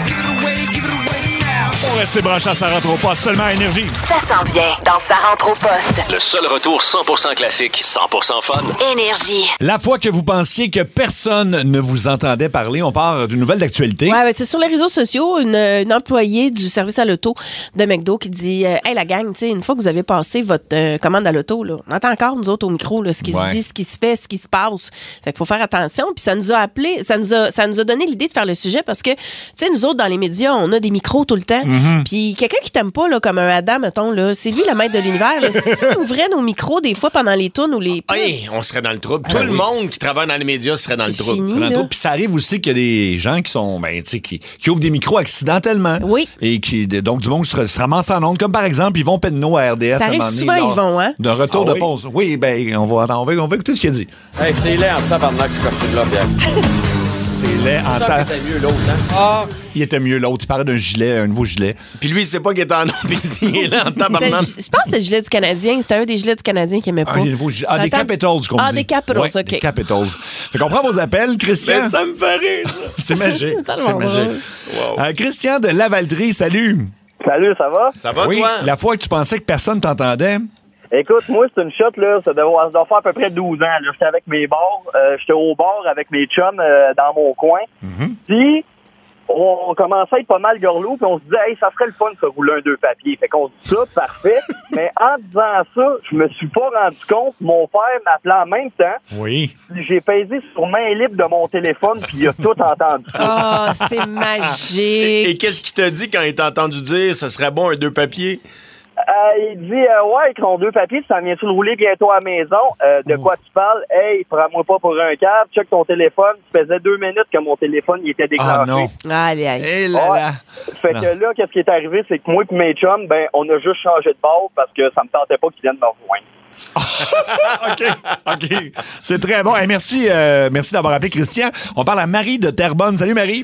Pour rester branché, ça rentre au poste seulement à Énergie. Ça s'en vient dans Sa rentre au poste. Le seul retour cent pour cent classique, cent pour cent fun. Énergie. La fois que vous pensiez que personne ne vous entendait parler, on part d'une nouvelle d'actualité. Ouais, ben, c'est sur les réseaux sociaux, une, une employée du service à l'auto de McDo qui dit euh, Hey, la gang, tu sais, une fois que vous avez passé votre euh, commande à l'auto, là, on entend encore, nous autres, au micro, là, ce qui Ouais. se dit, ce qui se fait, ce qui se passe. Fait qu'il faut faire attention. Puis ça nous a appelé, ça nous a, ça nous a donné l'idée de faire le sujet parce que, tu sais, nous autres, dans les médias, on a des micros tout le temps. Mm-hmm. Puis quelqu'un qui t'aime pas, là, comme un Adam, mettons, là, c'est lui le maître de l'univers. là. Si on ouvrait nos micros des fois pendant les tunes ou les pubs, Hey, on serait dans le trouble. Tout Ah le oui. monde qui travaille dans les médias serait dans le C'est trouble. fini. C'est dans le là. trou. Puis ça arrive aussi qu'il y a des gens qui sont, ben, tu sais, qui, qui ouvrent des micros accidentellement. Oui. Et qui, donc, du monde qui se, se ramasse en ondes, comme par exemple Yvon Penneau à R D S. Ça à un arrive moment donné, souvent, lors Yvon, hein? D'un retour Ah de oui? pause. Oui, ben, on va, on va, on va écouter ce qu'il a dit. Hey, c'est laid en tabarnak, ce costume-là, Pierre. C'est laid en Ça, temps. c'était mieux l'autre, hein? Ah! Il était mieux l'autre. Il parlait d'un gilet, un nouveau gilet. Puis lui, il sait pas qu'il est en ondes, puis il est là en C'était- tabarnak. je pense que c'était le gilet du Canadien. C'était un des gilets du Canadien qu'il aimait pas. Un des nouveaux gilets. Ah, des Attends. Capitals, qu'on Ah, dit. des Capitals, Ouais, OK. Des Capitals. Fait qu'on prend vos appels. Christian. Mais ça me fait rire, ça. C'est magique. C'est tellement C'est magique. drôle. Euh, Christian de Lavalderie, salut. Salut, ça va? Ça va, Oui, toi? la fois que tu pensais que personne t'entendait. Écoute, moi, c'est une shot, là, ça doit, ça doit faire à peu près douze ans. Là, j'étais avec mes bars, euh, j'étais au bar avec mes chums euh, dans mon coin. Puis, on commençait à être pas mal gorlou, puis on se disait, hey, ça serait le fun de se rouler un deux papiers. Fait qu'on se dit ça, parfait. Mais en disant ça, je me suis pas rendu compte. Mon père m'appelait en même temps. Oui. J'ai pesé sur main libre de mon téléphone, puis il a tout entendu. Oh, c'est magique. Et qu'est-ce qu'il t'a dit quand il t'a entendu dire ce serait bon un deux papiers? Euh, il dit, euh, ouais, avec ton deux papiers, tu t'en viens-tu le rouler bientôt à la maison? Euh, de quoi tu parles? Hey, prends-moi pas pour un câble, check ton téléphone. Ça faisait deux minutes que mon téléphone il était déclenché. Ah non. Allez, allez. Eh là Ouais. là. Fait Non. que là, qu'est-ce qui est arrivé, c'est que moi et mes chums, ben, on a juste changé de bord parce que ça me tentait pas qu'ils viennent me rejoindre. OK. OK. C'est très bon. Hey, merci euh, merci d'avoir appelé Christian. On parle à Marie de Terrebonne. Salut, Marie.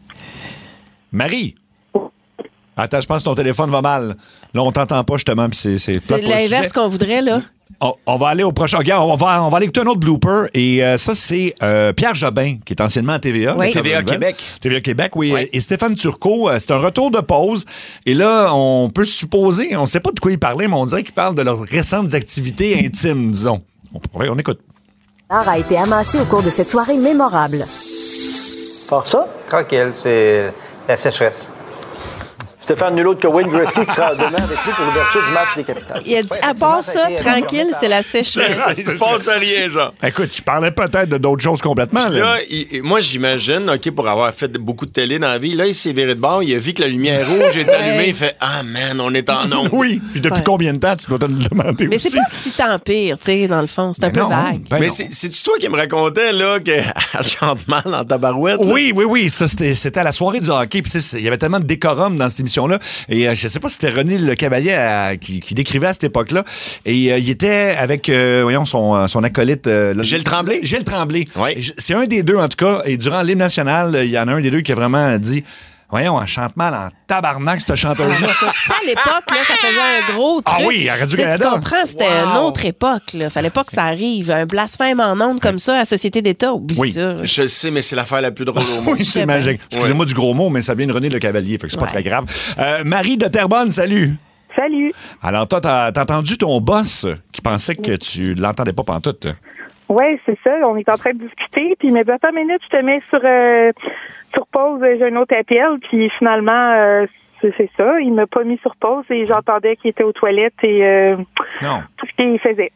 Marie. Attends, je pense que ton téléphone va mal. Là, on t'entend pas, justement, puis c'est... C'est, C'est l'inverse qu'on voudrait, là. On, on va aller au prochain. Regarde, on va, on va aller écouter un autre blooper. Et euh, ça, c'est euh, Pierre Jobin, qui est anciennement à T V A. Oui. la T V A Québec. T V A Québec, oui. Oui. Et Stéphane Turcot, euh, c'est un retour de pause. Et là, on peut supposer, on ne sait pas de quoi il parlait, mais on dirait qu'il parle de leurs récentes activités intimes, disons. On, on écoute. L'art a été amassé au cours de cette soirée mémorable. Par ça? Tranquille, c'est la sécheresse. Stéphane, nul autre que Wayne Gretzky qui sera demain avec lui pour l'ouverture du match des Capitals. Il a dit, à part ça, tranquille, c'est la sécheresse. Il se passe rien, genre. Écoute, il parlait peut-être de d'autres choses complètement. Là, Là. il- moi, j'imagine, OK, pour avoir fait beaucoup de télé dans la vie, là, il s'est viré de bord, il a vu que la lumière rouge est allumée, il fait « Ah, man, on est en onde. » Oui, puis depuis combien de temps tu dois te le demander Mais aussi? c'est pas si tant pire, tu sais, dans le fond. C'est un Ben peu non, vague. ben Mais non. c'est- c'est-tu toi qui me racontais, là, qu'elle chante mal en tabarouette? là? Oui, oui, oui. Ça, c'était, c'était à la soirée du hockey. Puis, tu sais, il y avait tellement de décorum dans cette émission-là. Et euh, je sais pas si c'était René Le Cavalier à- qui, qui décrivait à cette époque-là. Et euh, il était avec, euh, voyons, son, son acolyte. Euh, Gilles Tremblay? Gilles Tremblay. Oui. Et je- C'est un des deux, en tout cas. Et durant l'hymne national, il y en a un des deux qui a vraiment dit... Voyons, elle chante mal en tabarnak, cette chanteuse-là. Tu sais, à l'époque, là, ça faisait un gros truc. Ah oui, à Tu sais, Radio-Canada. Tu comprends, c'était une autre époque. Là. Fallait pas que ça arrive. Un blasphème en ondes comme ça à Société d'État. Oublie Oui. ça. Je le sais, mais c'est l'affaire la plus drôle au monde. Oui, c'est magique. Excusez-moi du gros mot, mais ça vient de René Le Cavalier, fait que c'est pas Ouais. très grave. Euh, Marie de Terrebonne, salut. Salut. Alors, toi, t'as, t'as entendu ton boss qui pensait que tu l'entendais pas pantoute. Oui, c'est ça. On est en train de discuter. Puis, mais attends une minute, je te mets sur, euh, sur pause. J'ai un autre appel. Puis, finalement, euh, c'est, c'est ça. Il m'a pas mis sur pause et j'entendais qu'il était aux toilettes et euh, Non. tout ce qu'il faisait.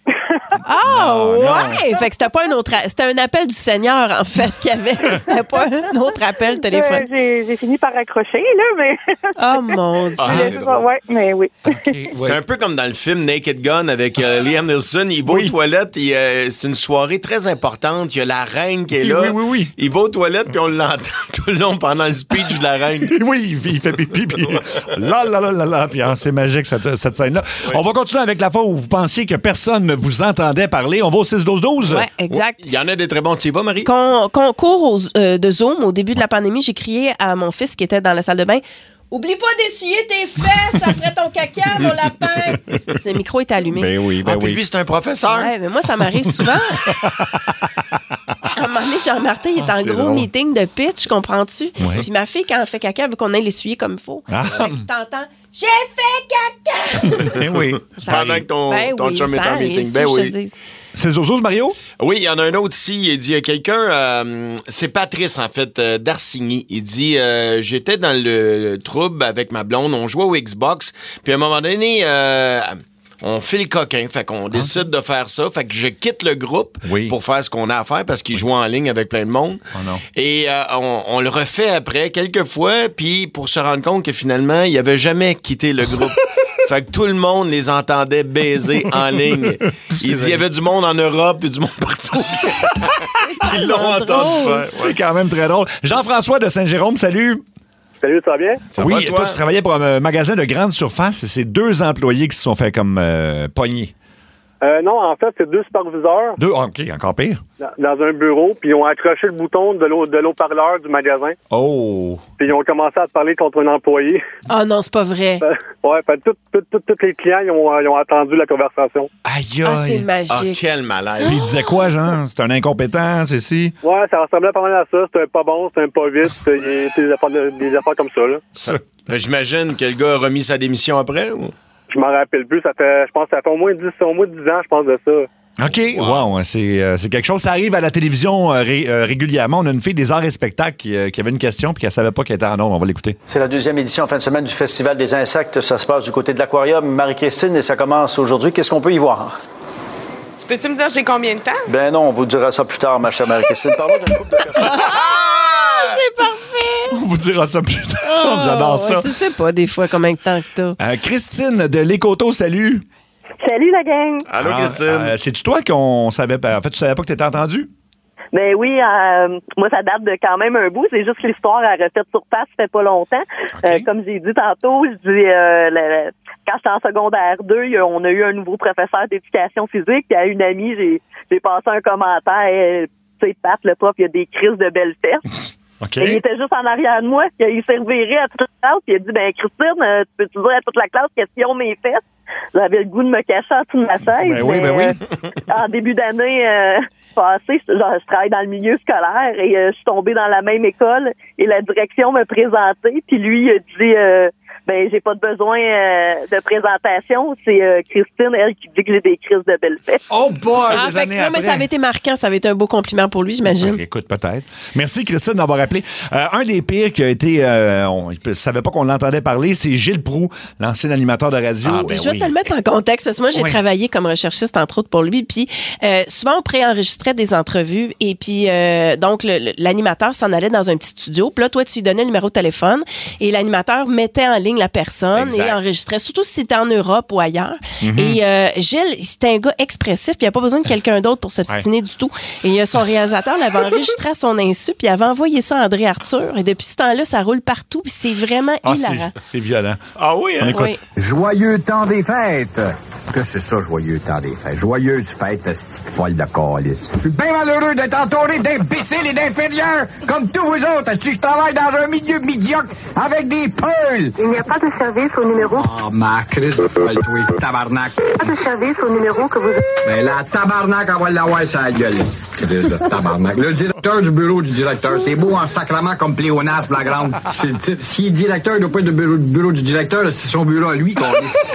Ah, Non, ouais! non. Fait que c'était pas un autre. a- C'était un appel du Seigneur, en fait, qu'il y avait. C'était pas un autre appel téléphone. Euh, j'ai, j'ai fini par accrocher, là, mais. Oh mon Dieu. Ah, Mais c'est c'est drôle. pas- ouais, mais oui. C'est un peu comme dans le film Naked Gun avec euh, Liam Neeson. Il va Oui. aux toilettes. il, euh, c'est une soirée très importante. Il y a la reine qui est là. Oui, oui, oui. Il va aux toilettes puis on l'entend tout le long pendant le speech de la reine. Oui, il fait- il fait pipi, puis là, là, là, là, là, puis hein, c'est magique, cette, cette scène-là. On va continuer avec la fois où vous pensiez que personne ne vous entendait parler. On va au six douze douze. Ouais, exact. Il y en a des très bons. Tu y vas, Marie? Con- concours aux- euh, de Zoom, au début de la pandémie, j'ai crié à mon fils qui était dans la salle de bain. Oublie pas d'essuyer tes fesses après ton caca, mon lapin. Ce micro est allumé. Ben oui, ben Ah, puis oui. lui, c'est un professeur. Ouais, mais moi, ça m'arrive souvent. À un moment donné, Jean-Martin, il est Ah, en c'est gros drôle. meeting de pitch, comprends-tu? Ouais. Puis ma fille, quand elle fait caca, elle veut qu'on aille l'essuyer comme il faut. Ah. Fait que t'entends « J'ai fait caca! Ben oui. Pendant que ton, Ben ton oui, chum est ça en arrive, meeting. si Ben je te oui. dis. C'est Zozos, Mario? Oui, il y en a un autre ici. Il dit, il y a quelqu'un, euh, c'est Patrice, en fait, euh, d'Arsigny. Il dit, euh, j'étais dans le trouble avec ma blonde, on jouait au Xbox, puis à un moment donné, euh, on fait le coquin, fait qu'on décide de faire ça, fait que je quitte le groupe Oui. pour faire ce qu'on a à faire parce qu'il joue en ligne avec plein de monde. Oh non. Et euh, on, on le refait après quelques fois, puis pour se rendre compte que finalement, il avait jamais quitté le groupe. Fait que tout le monde les entendait baiser en ligne. Il dit, il y avait du monde en Europe et du monde partout. Ils l'ont tellement entendu drôle. faire. C'est quand même très drôle. Jean-François de Saint-Jérôme, salut. Salut, ça va bien? Ça oui, va, toi? toi? tu travaillais pour un magasin de grande surface et c'est deux employés qui se sont fait comme euh, pognés. Euh, non, en fait, c'est deux superviseurs Deux? Ah, OK, encore pire. dans, dans un bureau, puis ils ont accroché le bouton de l'eau, de l'eau-parleur du magasin, Oh! puis ils ont commencé à se parler contre un employé. Ah non, c'est pas vrai. Ouais, fait que tous tout, tout, tous les clients, ils ont, ils ont entendu la conversation. Aïe, Ah, c'est aïe! magique. Ah, quel malade. Puis il disait quoi, genre? C'est un incompétent, c'est si? Ouais, ça ressemblait pas mal à ça. C'était un pas bon, c'était un pas vite. C'était des affaires, de- des affaires comme ça, là. Ça. Fait, j'imagine que le gars a remis sa démission après. Ou? Je m'en rappelle plus. Ça fait, je pense que ça fait au moins dix, au moins dix ans, je pense, de ça. OK, wow, c'est, euh, c'est quelque chose. Ça arrive à la télévision euh, ré- euh, régulièrement. On a une fille des arts et spectacles qui, euh, qui avait une question puis qu'elle savait pas qu'elle était en ondes. On va l'écouter. C'est la deuxième édition en fin de semaine du Festival des insectes. Ça se passe du côté de l'aquarium. Marie-Christine, et ça commence aujourd'hui. Qu'est-ce qu'on peut y voir? Tu peux-tu me dire j'ai combien de temps? Ben non, on vous dira ça plus tard, ma chère Marie-Christine. Parlons d'une couple de personnes. Ah, c'est parfait! On vous dira ça plus tard. Oh, J'adore ça. ouais, tu sais pas des fois combien de temps que t'as. Euh, Christine de l'Écoto, salut. Salut, la gang. Allô, Alors, Christine? euh, c'est-tu toi qu'on savait pas? En fait, tu savais pas que t'étais entendu? Ben oui, euh, moi, ça date de quand même un bout. C'est juste que l'histoire a refait sur place, ça fait pas longtemps. Euh, comme j'ai dit tantôt, je dis, euh, le- le- quand j'étais en secondaire deux, il y a- on a eu un nouveau professeur d'éducation physique. Puis à une amie, j'ai, j'ai passé un commentaire. euh, Tu sais, Pat, le prof, il a des crises de belles fesses. OK. Et il était juste en arrière de moi. Il s'est reviré à toute la classe. Puis il a dit, ben Christine, euh, tu peux-tu dire à toute la classe qu'est-ce qu'ils ont mes fesses? J'avais le goût de me cacher en dessous de ma chaise. Ben oui, mais, ben oui. euh, en début d'année euh, passée, je, genre, je travaille dans le milieu scolaire et euh, je suis tombée dans la même école et la direction m'a présenté. Puis lui, il a dit, euh, Ben, j'ai pas de besoin euh, de présentation. C'est euh, Christine, elle, qui dit que j'ai des crises de belle fête. Oh boy, ah, des fait années que, non, après. mais ça avait été marquant, ça avait été un beau compliment pour lui, j'imagine. Ouais, écoute, peut-être. Merci, Christine, d'avoir appelé. Euh, un des pires qui a été... Euh, on ne savait pas qu'on l'entendait parler, c'est Gilles Proulx, l'ancien animateur de radio. Ah, ben je vais oui. te le mettre en contexte, parce que moi, j'ai oui. travaillé comme recherchiste, entre autres, pour lui. Puis euh, souvent, on préenregistrait des entrevues. Et puis, euh, donc, le, le, l'animateur s'en allait dans un petit studio. Puis là, toi, tu lui donnais le numéro de téléphone. Et l'animateur mettait en ligne la personne exact. Et enregistrait, surtout si c'était en Europe ou ailleurs. Mm-hmm. Et euh, Gilles, c'était un gars expressif, puis il n'y a pas besoin de quelqu'un d'autre pour s'obstiner ouais. du tout. Et euh, son réalisateur l'avait enregistré à son insu, puis il avait envoyé ça à André Arthur. Et depuis ce temps-là, ça roule partout, puis c'est vraiment ah, hilarant. C'est, c'est violent. Ah oui, hein? On écoute. Oui. Joyeux temps des fêtes! Qu'est-ce que c'est ça, joyeux temps des fêtes? Joyeuse fête, cette folle de calice. Je suis bien malheureux d'être entouré d'imbéciles et d'inférieurs, comme tous vous autres. Si je travaille dans un milieu médiocre avec des peuls. Il n'y a pas de service au numéro... Oh, ma crise de folle, toi, tabarnak. Pas de service au numéro que vous... Ben, la tabarnak, on va l'avoir sur la gueule. Crise de tabarnak. Le directeur du bureau du directeur, c'est beau en sacrement comme pléonasme, la grande. S'il est directeur, il doit pas être le bureau, bureau du directeur, c'est son bureau à lui, qu'on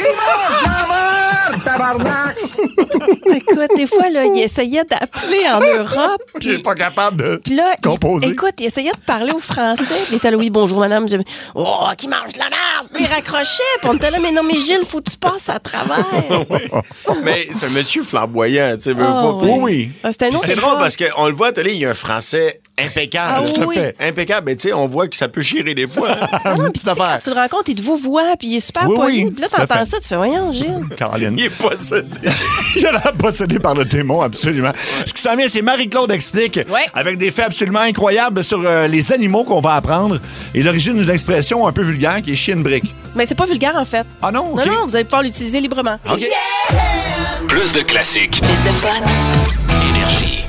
tabarnak! Écoute, des fois, là, il essayait d'appeler en Europe. Puis il n'est pas capable de puis là, composer. Il, écoute, il essayait de parler au français. Puis il était là, oui, bonjour, madame. Je, oh, qui mange de la merde! Puis il raccrochait. Puis on était là, mais non, mais Gilles, faut que tu passes à travers. oui. Mais c'est un monsieur flamboyant, tu sais. Oh, oui, oui. Ah, c'est un autre c'est drôle parce qu'on le voit à la télé, il y a un français impeccable. Ah, tout oui. à fait. Impeccable. Mais tu sais, on voit que ça peut chirer des fois. Ah, non, puis quand tu le rencontres, il te vous voit, puis il est super oui, poli. Oui, puis là, t'entends ça, tu fais, voyons, Gilles. Caroline. Il est possédé. Il a l'air possédé par le démon, absolument. Ce qui s'en vient, c'est Marie-Claude explique, ouais. avec des faits absolument incroyables sur euh, les animaux qu'on va apprendre et l'origine d'une expression un peu vulgaire qui est chier une brique. Mais c'est pas vulgaire, en fait. Ah non? Okay. Non, non, vous allez pouvoir l'utiliser librement. OK. Yeah! Plus de classiques. Plus de fun. Énergie.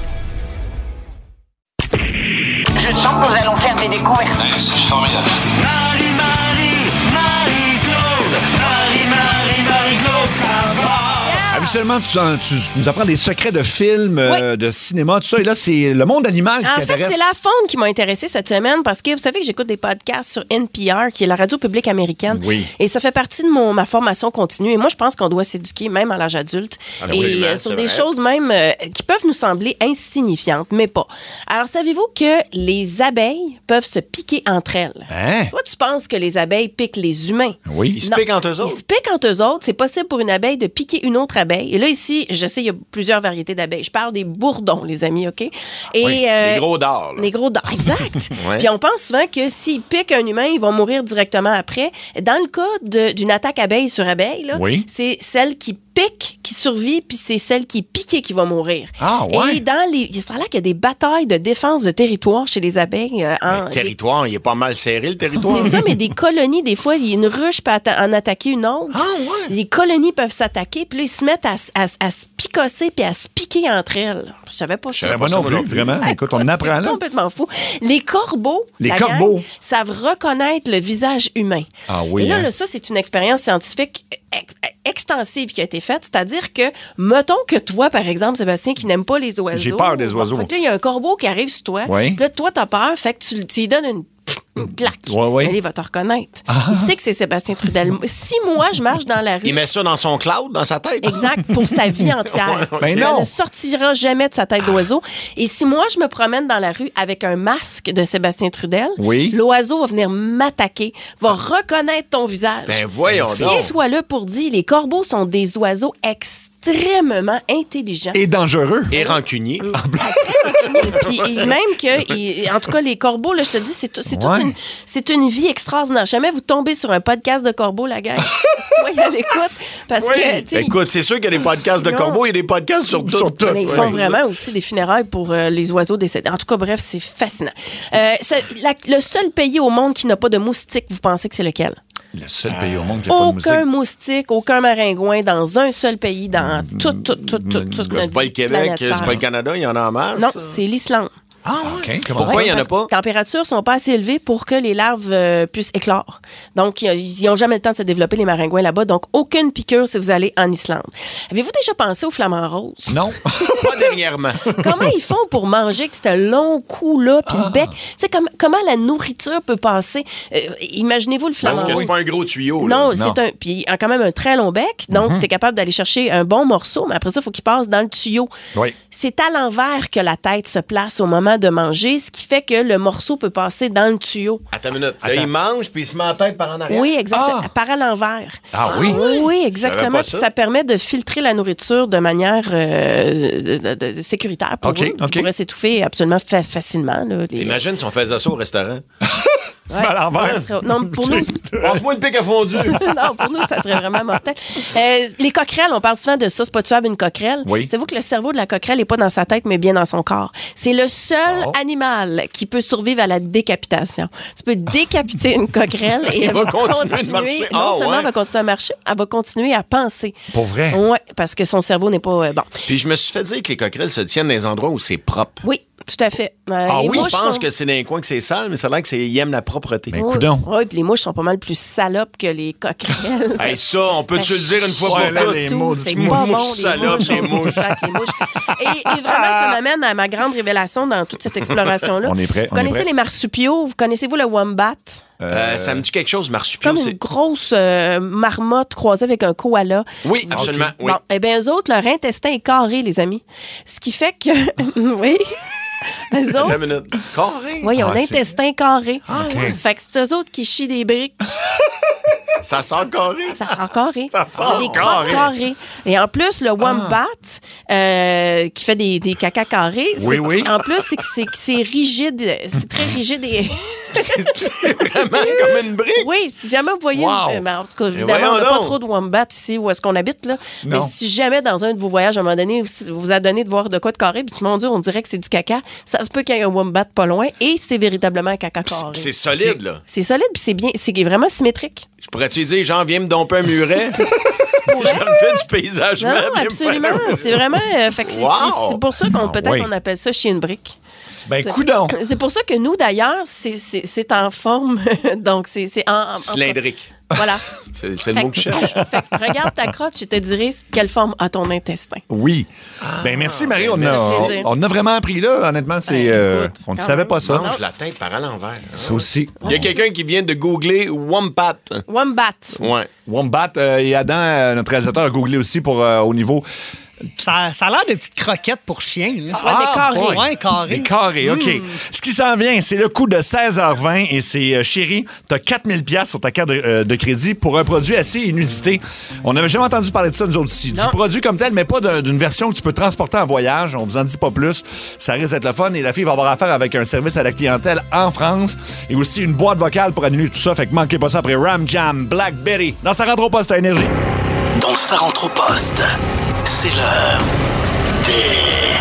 Je sens que nous allons faire des découvertes. Ouais, c'est formidable. Marie, Marie, Marie-Claude. Marie, Marie, Marie-Claude, ça va. Habituellement, tu, tu nous apprends des secrets de films, oui. euh, de cinéma, tout ça. Et là, c'est le monde animal qui en t'intéresse. En fait, c'est la faune qui m'a intéressée cette semaine parce que vous savez que j'écoute des podcasts sur N P R, qui est la radio publique américaine. Oui. Et ça fait partie de mon, ma formation continue. Et moi, je pense qu'on doit s'éduquer même à l'âge adulte. Absolument, et euh, sur des vrai. choses même euh, qui peuvent nous sembler insignifiantes, mais pas. Alors, savez-vous que les abeilles peuvent se piquer entre elles? Hein? Toi, tu penses que les abeilles piquent les humains? Oui. Ils se piquent entre eux autres? Ils se piquent entre eux autres. C'est possible pour une abeille de piquer une autre abeille. Et là, ici, je sais, il y a plusieurs variétés d'abeilles. Je parle des bourdons, les amis, OK? Et, oui, euh, les gros dards. Les gros dards, exact. Ouais. Puis on pense souvent que s'ils piquent un humain, ils vont mourir directement après. Dans le cas de, d'une attaque abeille sur abeille, là, oui. c'est celle qui pique qui survit, puis c'est celle qui est piquée qui va mourir. Ah, ouais. Et dans les... Il sera là qu'il y a des batailles de défense de territoire chez les abeilles. Euh, en, le territoire, des... il est pas mal serré, le territoire. C'est ça, mais des colonies, des fois, il y a une ruche peut atta- en attaquer une autre. Ah, ouais. Les colonies peuvent s'attaquer, puis là, ils se mettent à, à, à se picosser puis à se piquer entre elles. Je savais pas ça. Je savais pas non plus, vraiment. Ah, écoute, on en apprend c'est là. complètement fou. Les corbeaux, les la corbeaux. gang, savent reconnaître le visage humain. Ah oui. Et là, hein? là ça, c'est une expérience scientifique ex- extensive qui a été faite. C'est-à-dire que, mettons que toi, par exemple, Sébastien, qui n'aime pas les oiseaux. J'ai peur des oiseaux. Bon, fait que là, il y a un corbeau qui arrive sur toi. Oui. Puis là, toi, t'as peur. Fait que tu, tu lui donnes une une claque. Ouais, ouais. Elle, il va te reconnaître. Ah. Il sait que c'est Sébastien Trudel. Si moi, je marche dans la rue... Il met ça dans son cloud, dans sa tête? Exact, pour sa vie entière. Ben ça non. ne sortira jamais de sa tête d'oiseau. Et si moi, je me promène dans la rue avec un masque de Sébastien Trudel, oui. l'oiseau va venir m'attaquer, va reconnaître ton visage. Ben voyons donc. Tiens-toi là pour dire, les corbeaux sont des oiseaux extrêmement intelligents. Et dangereux. Et rancuniers. Puis et même que, et, en tout cas, les corbeaux, là, je te dis, c'est, c'est, ouais. toute une, c'est une vie extraordinaire. Jamais vous tombez sur un podcast de corbeaux, la gang. Soyez à l'écoute. Parce oui. que, t'sais, écoute, c'est sûr qu'il y a des podcasts de non. corbeaux, il y a des podcasts sur tout. Sur tout. Mais ils font ouais. vraiment aussi des funérailles pour euh, les oiseaux décédés. En tout cas, bref, c'est fascinant. Euh, c'est la, le seul pays au monde qui n'a pas de moustiques, vous pensez que c'est lequel? Le seul pays au monde qui n'a pas de moustique. Aucun moustique, aucun maringouin dans un seul pays, dans tout, tout, tout, tout, toute C'est pas le Québec, c'est pas le Canada, il y en a en masse. Non, c'est l'Islande. Ah, OK. Comment Pourquoi ça? il n'y en a pas? Les températures sont pas assez élevées pour que les larves euh, puissent éclore. Donc, ils n'ont jamais le temps de se développer, les maringouins là-bas. Donc, aucune piqûre si vous allez en Islande. Avez-vous déjà pensé aux flamants roses? Non. Pas dernièrement. Comment ils font pour manger que ce long cou-là, puis Ah. le bec? Tu sais, comme, comment la nourriture peut passer? Euh, imaginez-vous le flamant Parce que rose. c'est pas un gros tuyau. Là. Non, c'est un. Puis, il a quand même un très long bec. Donc, Mm-hmm. tu es capable d'aller chercher un bon morceau, mais après ça, il faut qu'il passe dans le tuyau. Oui. C'est à l'envers que la tête se place au moment de manger, ce qui fait que le morceau peut passer dans le tuyau. Attends une minute. Là, Attends. il mange, puis il se met la tête par en arrière. Oui, exactement. Ah. Par à l'envers. Ah oui? Oui, oui, Je exactement. savais pas Puis ça. ça permet de filtrer la nourriture de manière euh, de, de- de sécuritaire pour OK, eux. Ça OK. pourrait s'étouffer absolument fa- facilement. Là, les- Imagine si on faisait ça au restaurant. Tu mets à l'envers. ça serait- Non, pour nous, Passe-moi une pique à fondu. non, pour nous, ça serait vraiment mortel. Euh, les coquerelles, on parle souvent de ça. C'est pas tuable une coquerelle. Oui. Savez-vous que le cerveau de la coquerelle n'est pas dans sa tête, mais bien dans son corps. C'est le seul Oh. animal qui peut survivre à la décapitation. Tu peux décapiter une coquerelle et Elle elle va va continuer de continuer. marcher. Non Ah, seulement ouais. elle va continuer à marcher, elle va continuer à penser. Pour vrai? Oui, parce que son cerveau n'est pas euh, bon. Puis je me suis fait dire que les coquerelles se tiennent dans des endroits où c'est propre. Oui, tout à fait. Euh, Ah les oui, mouches je pense sont- que c'est dans les coins que c'est sale, mais ça a l'air que c'est ils aiment la propreté. Ben, Oui, coudonc. oui, puis les mouches sont pas mal plus salopes que les coquerelles. Hey, ça, on peut-tu le dire une fois Ouais, pour là, toutes? les Tout, mouches, c'est mouches pas bon, les salopes, mouches, les on mouches. se fait les mouches. Et, et vraiment, ça m'amène à ma grande révélation dans toute cette exploration-là. On est prêt, Vous on est connaissez prêt. les marsupiaux? Vous connaissez-vous le wombat? Euh, ça me dit quelque chose, marsupial. Comme une grosse euh, marmotte croisée avec un koala. Oui, absolument. Oui. Bon, eh bien, eux autres, leur intestin est carré, les amis. Ce qui fait que... oui. Eux Attends autres... une minute. Carré? Oui, ils ont Ah, c'est- l'intestin carré. OK. Fait que c'est eux autres qui chient des briques. Ça sort carré? Ça sort carré. Ça sort des carré. crottes carrées. Et en plus, le wombat, euh, qui fait des, des caca carrés, Oui, c'est- oui. en plus, c'est que c'est, que c'est rigide. C'est très rigide. Et... C'est c'est vraiment comme une brique. oui, si jamais vous voyez... Wow. une- ben, en tout cas, Mais évidemment, on voyons n'a pas donc. trop de wombat ici où est-ce qu'on habite, là. Non. Mais si jamais, dans un de vos voyages, à un moment donné, vous vous a donné de voir de quoi de carré, puis mon Dieu, on dirait que c'est du caca, ça se peut qu'il y ait un wombat pas loin, et c'est véritablement un caca Puis carré. c'est vraiment solide, là. C'est solide, puis c'est bien, c'est vraiment symétrique. Je pourrais-tu dire, genre, viens me domper un muret? Je vais me faire du paysagement. Non, viens me absolument. faire un- C'est vraiment. euh, fait que c'est, Wow. c'est- c'est pour ça qu'on Ah, peut-être oui. qu'on appelle ça chier une brique. Ben, C'est- coudonc. C'est pour ça que nous, d'ailleurs, c'est, c'est, c'est en forme. Donc, c'est, c'est en, en- en- Cylindrique. Voilà. C'est c'est le mot que je cherche. Fait que regarde ta crotte, je te dirai quelle forme a ton intestin. Oui. ben, merci, Marie. On, ben, a, merci. plaisir. on a vraiment appris là. Honnêtement, c'est, Ben, euh, écoute, on ne quand savait même. pas ça. Mange la tête par à l'envers. Ça aussi. Il y a quelqu'un qui vient de googler Wombat. Wombat. Ouais. Wombat euh, et Adam, euh, notre réalisateur, a googlé aussi pour euh, au niveau. Ça, ça a l'air de petites croquettes pour chiens. Là. Ouais, des carrés. Ouais, ouais, carrés. Des carrés, OK. Mm. Ce qui s'en vient, c'est le coût de seize heures vingt et c'est, euh, chérie, t'as quatre mille dollars sur ta carte de, euh, de crédit pour un produit assez inusité. On n'avait jamais entendu parler de ça, nous autres ici. Du Non. produit comme tel, mais pas de- d'une version que tu peux transporter en voyage. On vous en dit pas plus. Ça risque d'être le fun et la fille va avoir affaire avec un service à la clientèle en France et aussi une boîte vocale pour annuler tout ça. Fait que manquez pas ça après Ram Jam, Blackberry. Dans sa rentre au poste à Énergie. Dans sa rentre au poste, c'est l'heure des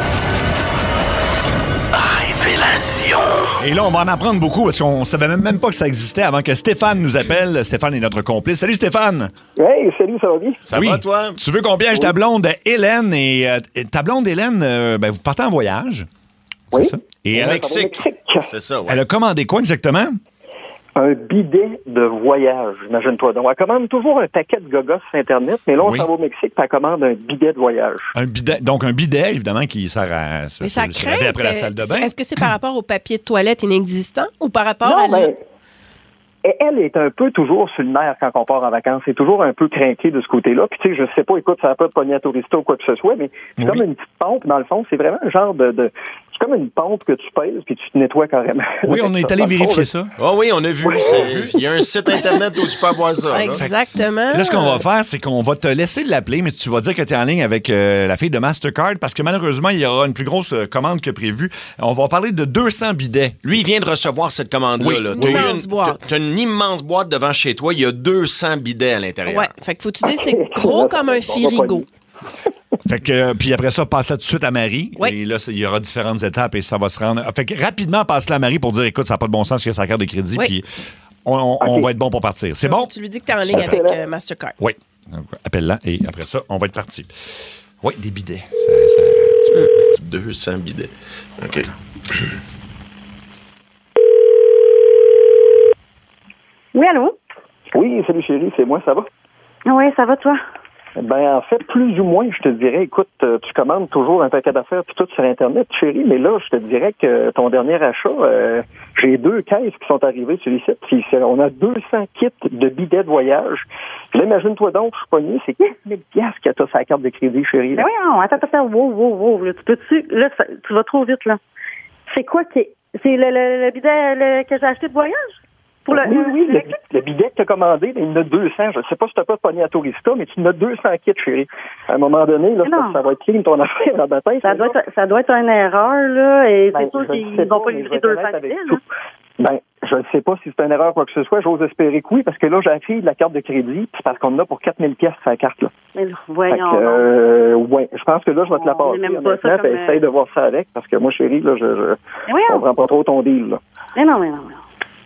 révélations. Et là, on va en apprendre beaucoup parce qu'on savait même, même pas que ça existait avant que Stéphane nous appelle. Stéphane est notre complice. Salut Stéphane! Hey, salut, ça va bien? Ça Oui. va, toi? Tu veux qu'on piège ta blonde Hélène et euh, et ta blonde Hélène, euh, ben, vous partez en voyage. Oui. C'est ça? Et Au elle, Mexique. C'est ça, ouais. elle a commandé quoi exactement? Un bidet de voyage, imagine-toi. Donc, elle commande toujours un paquet de gogos sur Internet, mais là, on Oui. s'en va au Mexique, puis elle commande un bidet de voyage. Un bidet, donc un bidet, évidemment, qui sert à se, Mais ça se craint. laver après la que- salle de bain. Est-ce que c'est par rapport au papier de toilette inexistant ou par rapport Non, à. l- ben, elle est un peu toujours sur le nerf quand on part en vacances. C'est toujours un peu craqué de ce côté-là. Puis, tu sais, je sais pas, écoute, ça n'a pas de pogné à tourista ou quoi que ce soit, mais c'est Oui. comme une petite pompe, dans le fond. C'est vraiment un genre de... de c'est comme une pompe que tu pèses, puis tu te nettoies carrément. Oui, on est allé Dans le fond, vérifier là. ça. Oh oui, on a vu. C'est- Il y a un site Internet où tu peux avoir ça. là. Exactement. Là, ce qu'on va faire, c'est qu'on va te laisser l'appeler, mais tu vas dire que tu es en ligne avec euh, la fille de Mastercard parce que malheureusement, il y aura une plus grosse euh, commande que prévu. On va parler de deux cents bidets. Lui, il vient de recevoir cette commande-là. Oui. là. Une T'as eu immense une, boîte. t'as- t'as une immense boîte devant chez toi. Il y a deux cents bidets à l'intérieur. Ouais. Fait que faut que tu dises, c'est gros comme un firigo. Fait que, euh, puis après ça, passe ça tout de suite à Marie. Oui. Et là, c'est- il y aura différentes étapes et ça va se rendre. Fait que rapidement, passe-la à Marie pour dire écoute, ça n'a pas de bon sens qu'il y a sa carte de crédit, Oui. puis on, on- on va être bon pour partir. C'est bon? Tu lui dis que tu es en ligne avec euh, Mastercard. Oui. Donc, appelle-la et après ça, on va être parti. Oui, des bidets. Ça- ça- tu deux cents bidets. OK. Oui, allô? Oui, salut chérie, c'est moi, ça va? Oui, ça va, toi? Ben, en fait, plus ou moins, je te dirais, écoute, euh, tu commandes toujours un paquet d'affaires puis tout sur Internet, chérie, mais là, je te dirais que ton dernier achat, euh, j'ai deux caisses qui sont arrivées sur les sites, puis on a deux cents kits de bidets de voyage. Puis là, imagine-toi donc, je suis pogné, c'est quinze mille dollars que t'as sur la carte de crédit, chérie. Ben oui, non, attends, attends, wow, wow, wow, là, tu peux-tu, là, ça, tu vas trop vite, là. C'est quoi qui est, c'est le, le, le bidet le, que j'ai acheté de voyage? Pour le, oui, oui, le, le bidet que tu as commandé, il y en a deux cents. Je ne sais pas si tu n'as pas pogné à Tourista, mais tu en as deux cents kits, chérie. À un moment donné, là, ça, ça va être clean ton affaire à matin. Ça doit, être, ça doit être une erreur, là, et ben, c'est sûr qu'ils n'ont pas livré deux cents bidets, là. Ben, je ne sais pas si c'est une erreur ou quoi que ce soit. J'ose espérer que oui, parce que là, j'ai appris de la carte de crédit, puis parce qu'on en a pour quatre mille pièces sur la carte, là. Mais là, voyons. Fait que, euh, ouais, je pense que là, je vais te la passer. Même pas ça comme... Essaye de voir ça avec, parce que moi, chérie, là, je ne comprends pas trop ton deal, là. Mais non, mais non, mais non.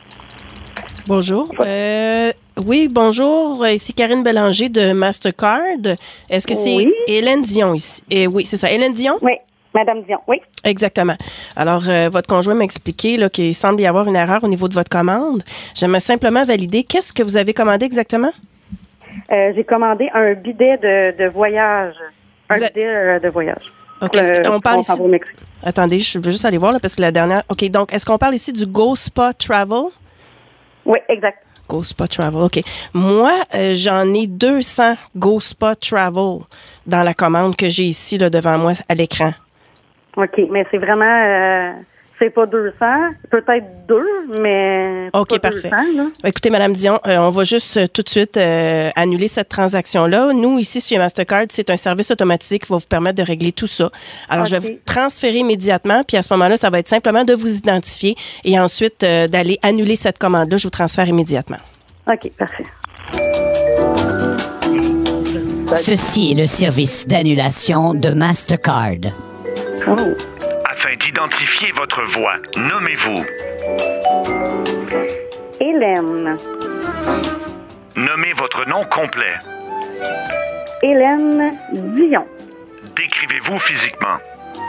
Bonjour. Euh, oui, bonjour. Ici Karine Bélanger de Mastercard. Est-ce que c'est oui. Hélène Dion ici? Et oui, c'est ça. Hélène Dion? Oui, Madame Dion, oui. Exactement. Alors, euh, votre conjoint m'a expliqué là, qu'il semble y avoir une erreur au niveau de votre commande. J'aimerais simplement valider. Qu'est-ce que vous avez commandé exactement? Euh, j'ai commandé un bidet de, de voyage. Un vous bidet a... de voyage. OK. Euh, on parle ici... Attendez, je veux juste aller voir là, parce que la dernière... OK. Donc, est-ce qu'on parle ici du Go Spa Travel? Oui, exact. Go Spa Travel, OK. Moi, euh, j'en ai deux cents Go Spa Travel dans la commande que j'ai ici là, devant moi à l'écran. OK, mais c'est vraiment... Euh, c'est pas deux cents, peut-être deux, mais OK, pas parfait. deux cents, là. Écoutez, Mme Dion, euh, on va juste euh, tout de suite euh, annuler cette transaction-là. Nous, ici, chez Mastercard, c'est un service automatique qui va vous permettre de régler tout ça. Alors, okay. Je vais vous transférer immédiatement, puis à ce moment-là, ça va être simplement de vous identifier et ensuite euh, d'aller annuler cette commande-là. Je vous transfère immédiatement. OK, parfait. Ceci est le service d'annulation de Mastercard. Oh. Afin d'identifier votre voix, nommez-vous. Hélène. Nommez votre nom complet. Hélène Dion. Décrivez-vous physiquement.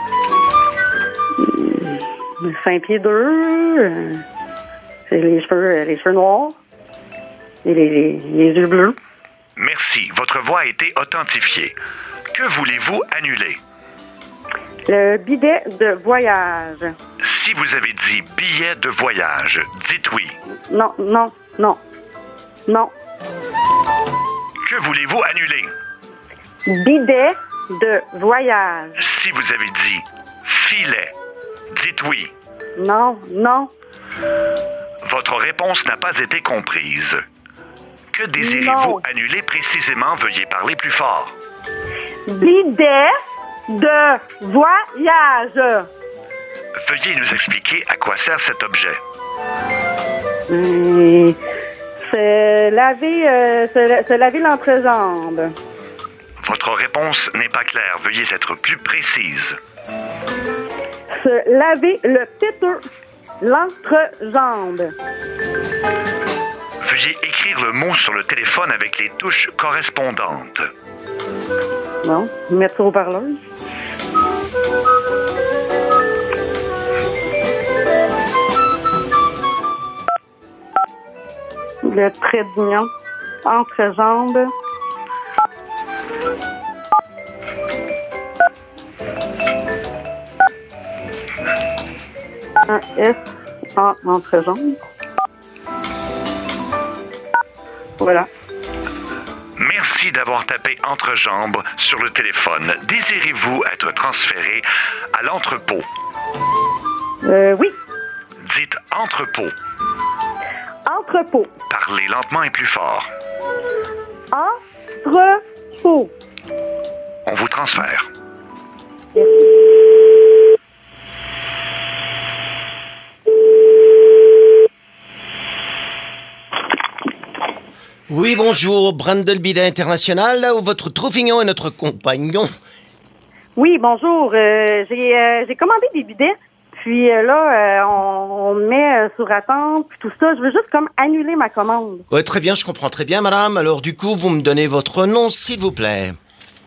Cinq pieds deux. Euh, c'est les cheveux, les cheveux noirs. Et les, les, les yeux bleus. Merci. Votre voix a été authentifiée. Que voulez-vous annuler? Le bidet de voyage. Si vous avez dit billet de voyage, dites oui. Non, non, non. Non. Que voulez-vous annuler? Bidet de voyage. Si vous avez dit filet, dites oui. Non, non. Votre réponse n'a pas été comprise. Que désirez-vous annuler précisément? Veuillez parler plus fort. Bidet de voyage. Veuillez nous expliquer à quoi sert cet objet. Hum, c'est laver, euh, c'est, c'est laver l'entrejambe. Votre réponse n'est pas claire. Veuillez être plus précise. Se laver le péteux, l'entrejambe. Veuillez écrire le mot sur le téléphone avec les touches correspondantes. Non, mettre ça au parleur. Le trait d'union, entrejambe. Un S en entrejambe. Voilà. Merci d'avoir tapé entrejambe sur le téléphone. Désirez-vous être transféré à l'entrepôt? Euh, oui. Dites entrepôt. Entrepôt. Parlez lentement et plus fort. Entrepôt. On vous transfère. Merci. Oui, bonjour, Brandel Bidet International, là où votre Troufignon est notre compagnon. Oui, bonjour. Euh, j'ai, euh, j'ai commandé des bidets, puis euh, là, euh, on, on me met euh, sur attente, puis tout ça. Je veux juste comme annuler ma commande. Oui, très bien, je comprends très bien, madame. Alors, du coup, vous me donnez votre nom, s'il vous plaît.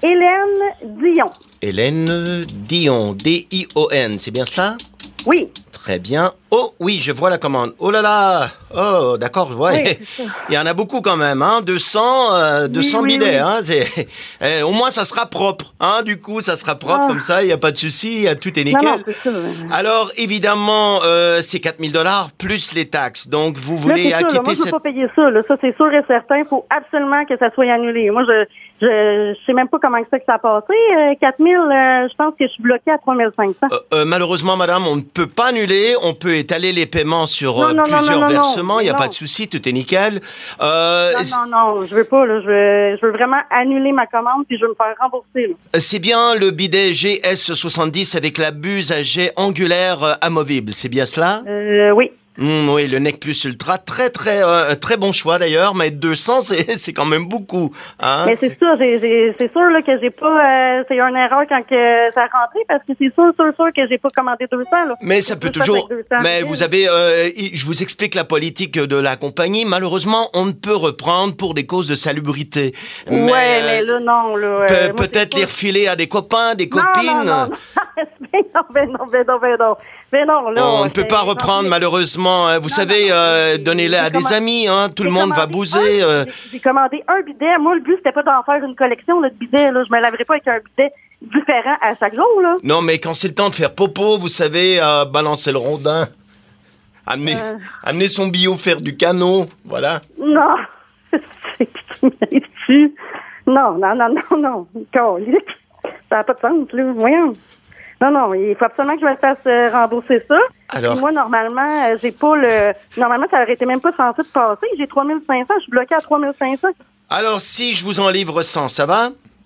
Hélène Dion. Hélène Dion, D I O N, c'est bien cela? Oui. Très bien. Oh, oui, je vois la commande. Oh là là! Oh, d'accord, ouais. Oui, il y en a beaucoup quand même, hein? deux cents, euh, deux cents oui, oui, bidets, oui. hein? C'est, euh, au moins, ça sera propre, hein? Du coup, ça sera propre Ah. comme ça, il n'y a pas de souci, tout est nickel. Non, non, c'est ça. Alors, évidemment, euh, c'est quatre mille dollars plus les taxes. Donc, vous Là, voulez c'est ça, là. acquitter Moi, je veux cette... pas payer ça. Là. Ça, c'est sûr et certain. Il faut absolument que ça soit annulé. Moi, je je, je sais même pas comment c'est que ça a passé. Euh, quatre mille, euh, je pense que je suis bloquée à trois mille cinq cents. Euh, euh, malheureusement, madame, on ne peut pas annuler. On peut étaler les paiements sur Non, euh, non, non, plusieurs non, non, versements. Il n'y a non. pas de souci, tout est nickel. Euh, Non, non, non, je veux pas. Là. Je, veux, je veux vraiment annuler ma commande puis je veux me faire rembourser. Là. C'est bien le bidet G S soixante-dix avec la buse à jet angulaire euh, amovible. C'est bien cela? Euh, oui. Mmh, oui, le Nec Plus Ultra. Très, très, euh, très bon choix d'ailleurs. Mais deux cents, c'est, c'est quand même beaucoup. Hein? Mais c'est ça, j'ai, j'ai, c'est sûr là, que j'ai pas... Euh, c'est une erreur quand que ça a rentré parce que c'est sûr, sûr, sûr que j'ai pas commandé deux cents. Là. Mais ça peut Deux cents toujours. avec deux cents. Mais vous avez, euh, je vous explique la politique de la compagnie. Malheureusement, on ne peut reprendre pour des causes de salubrité. Ouais, mais, euh, mais là, non. Là, Pe- euh, moi, peut-être c'est les pas- refiler à des copains, des Non, copines. Non, non, non. Mais non, mais non, mais non, mais non. Mais non, là, On ne peut c'est- pas reprendre, non, malheureusement. hein. Vous savez, euh, donnez-les à des commandé- amis. Hein. Tout le j'ai monde va commandé bouser. un- euh. j'ai- J'ai commandé un bidet. Moi, le but, c'était pas d'en faire une collection là, de bidets. Là. Je me laverai pas avec un bidet différent à chaque jour. Là. Non, mais quand c'est le temps de faire popo, vous savez, euh, balancer le rondin. Amener, Euh. amener son bio, faire du canot. Voilà. Non. C'est qui m'arrive-tu? Non, non, non, non, non. Calique. Ça n'a pas de sens, là. Voyons. Non, non, il faut absolument que je me fasse euh, rembourser ça. Alors? Puis moi, normalement, euh, j'ai pas le... Normalement, ça aurait été même pas censé de passer. J'ai trois mille cinq cents. Je suis bloquée à trois mille cinq cents. Alors, si je vous en livre cent, ça va?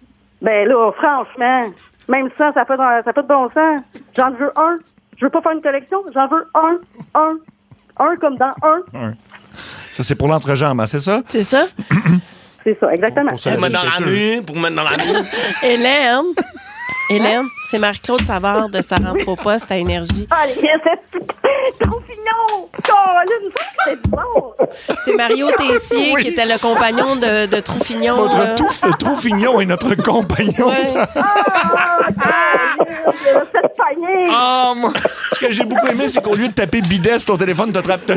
Ben là, franchement, même ça, ça n'a pas, de- ça a pas de bon sens. J'en veux un. Je veux pas faire une collection. J'en veux un. Un. Un comme dans un. Ça, c'est pour l'entrejambe, hein, c'est ça? C'est ça? C'est ça, exactement. Pour mettre dans la nuit, pour mettre dans la nuit. Hélène. Hélène, c'est Marie-Claude Savard de Ça rentre au poste à Énergie. Ah, les c'est trop fignon! Colin, c'est bon! C'est Mario Tessier Oui. qui était le compagnon de, de Troufignon. Notre là. tout, Troufignon est notre compagnon. Ouais. ça. Ah, cette panier! Ah, moi, ce que j'ai beaucoup aimé, c'est qu'au lieu de taper bidet sur ton téléphone, t'as tapé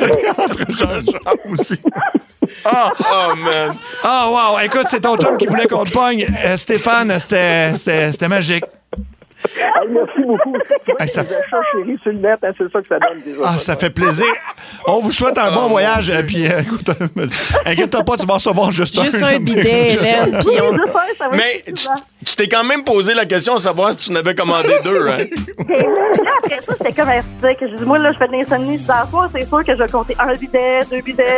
entre aussi. Ah, Oh, man. ah, wow. Écoute, c'est ton chum qui voulait qu'on te pogne. Euh, Stéphane, c'était, c'était, c'était magique. Hey, merci beaucoup. Hey, ça Les f- achats chéris sur le net, hein, c'est ça que ça donne déjà. Ah, ça fait plaisir. On vous souhaite un bon voyage. euh, Puis, euh, écoute, euh, inquiète-toi pas, tu vas recevoir juste, Juste un. un bidet, Hélène. Puis on... Mais tu, tu t'es quand même posé la question de savoir si tu n'avais commandé deux, hein? Et là, après ça, c'était comme un stick. Je dis, moi, là, je fais de l'insomnie ce soir, c'est sûr que je vais compter un bidet, deux bidets.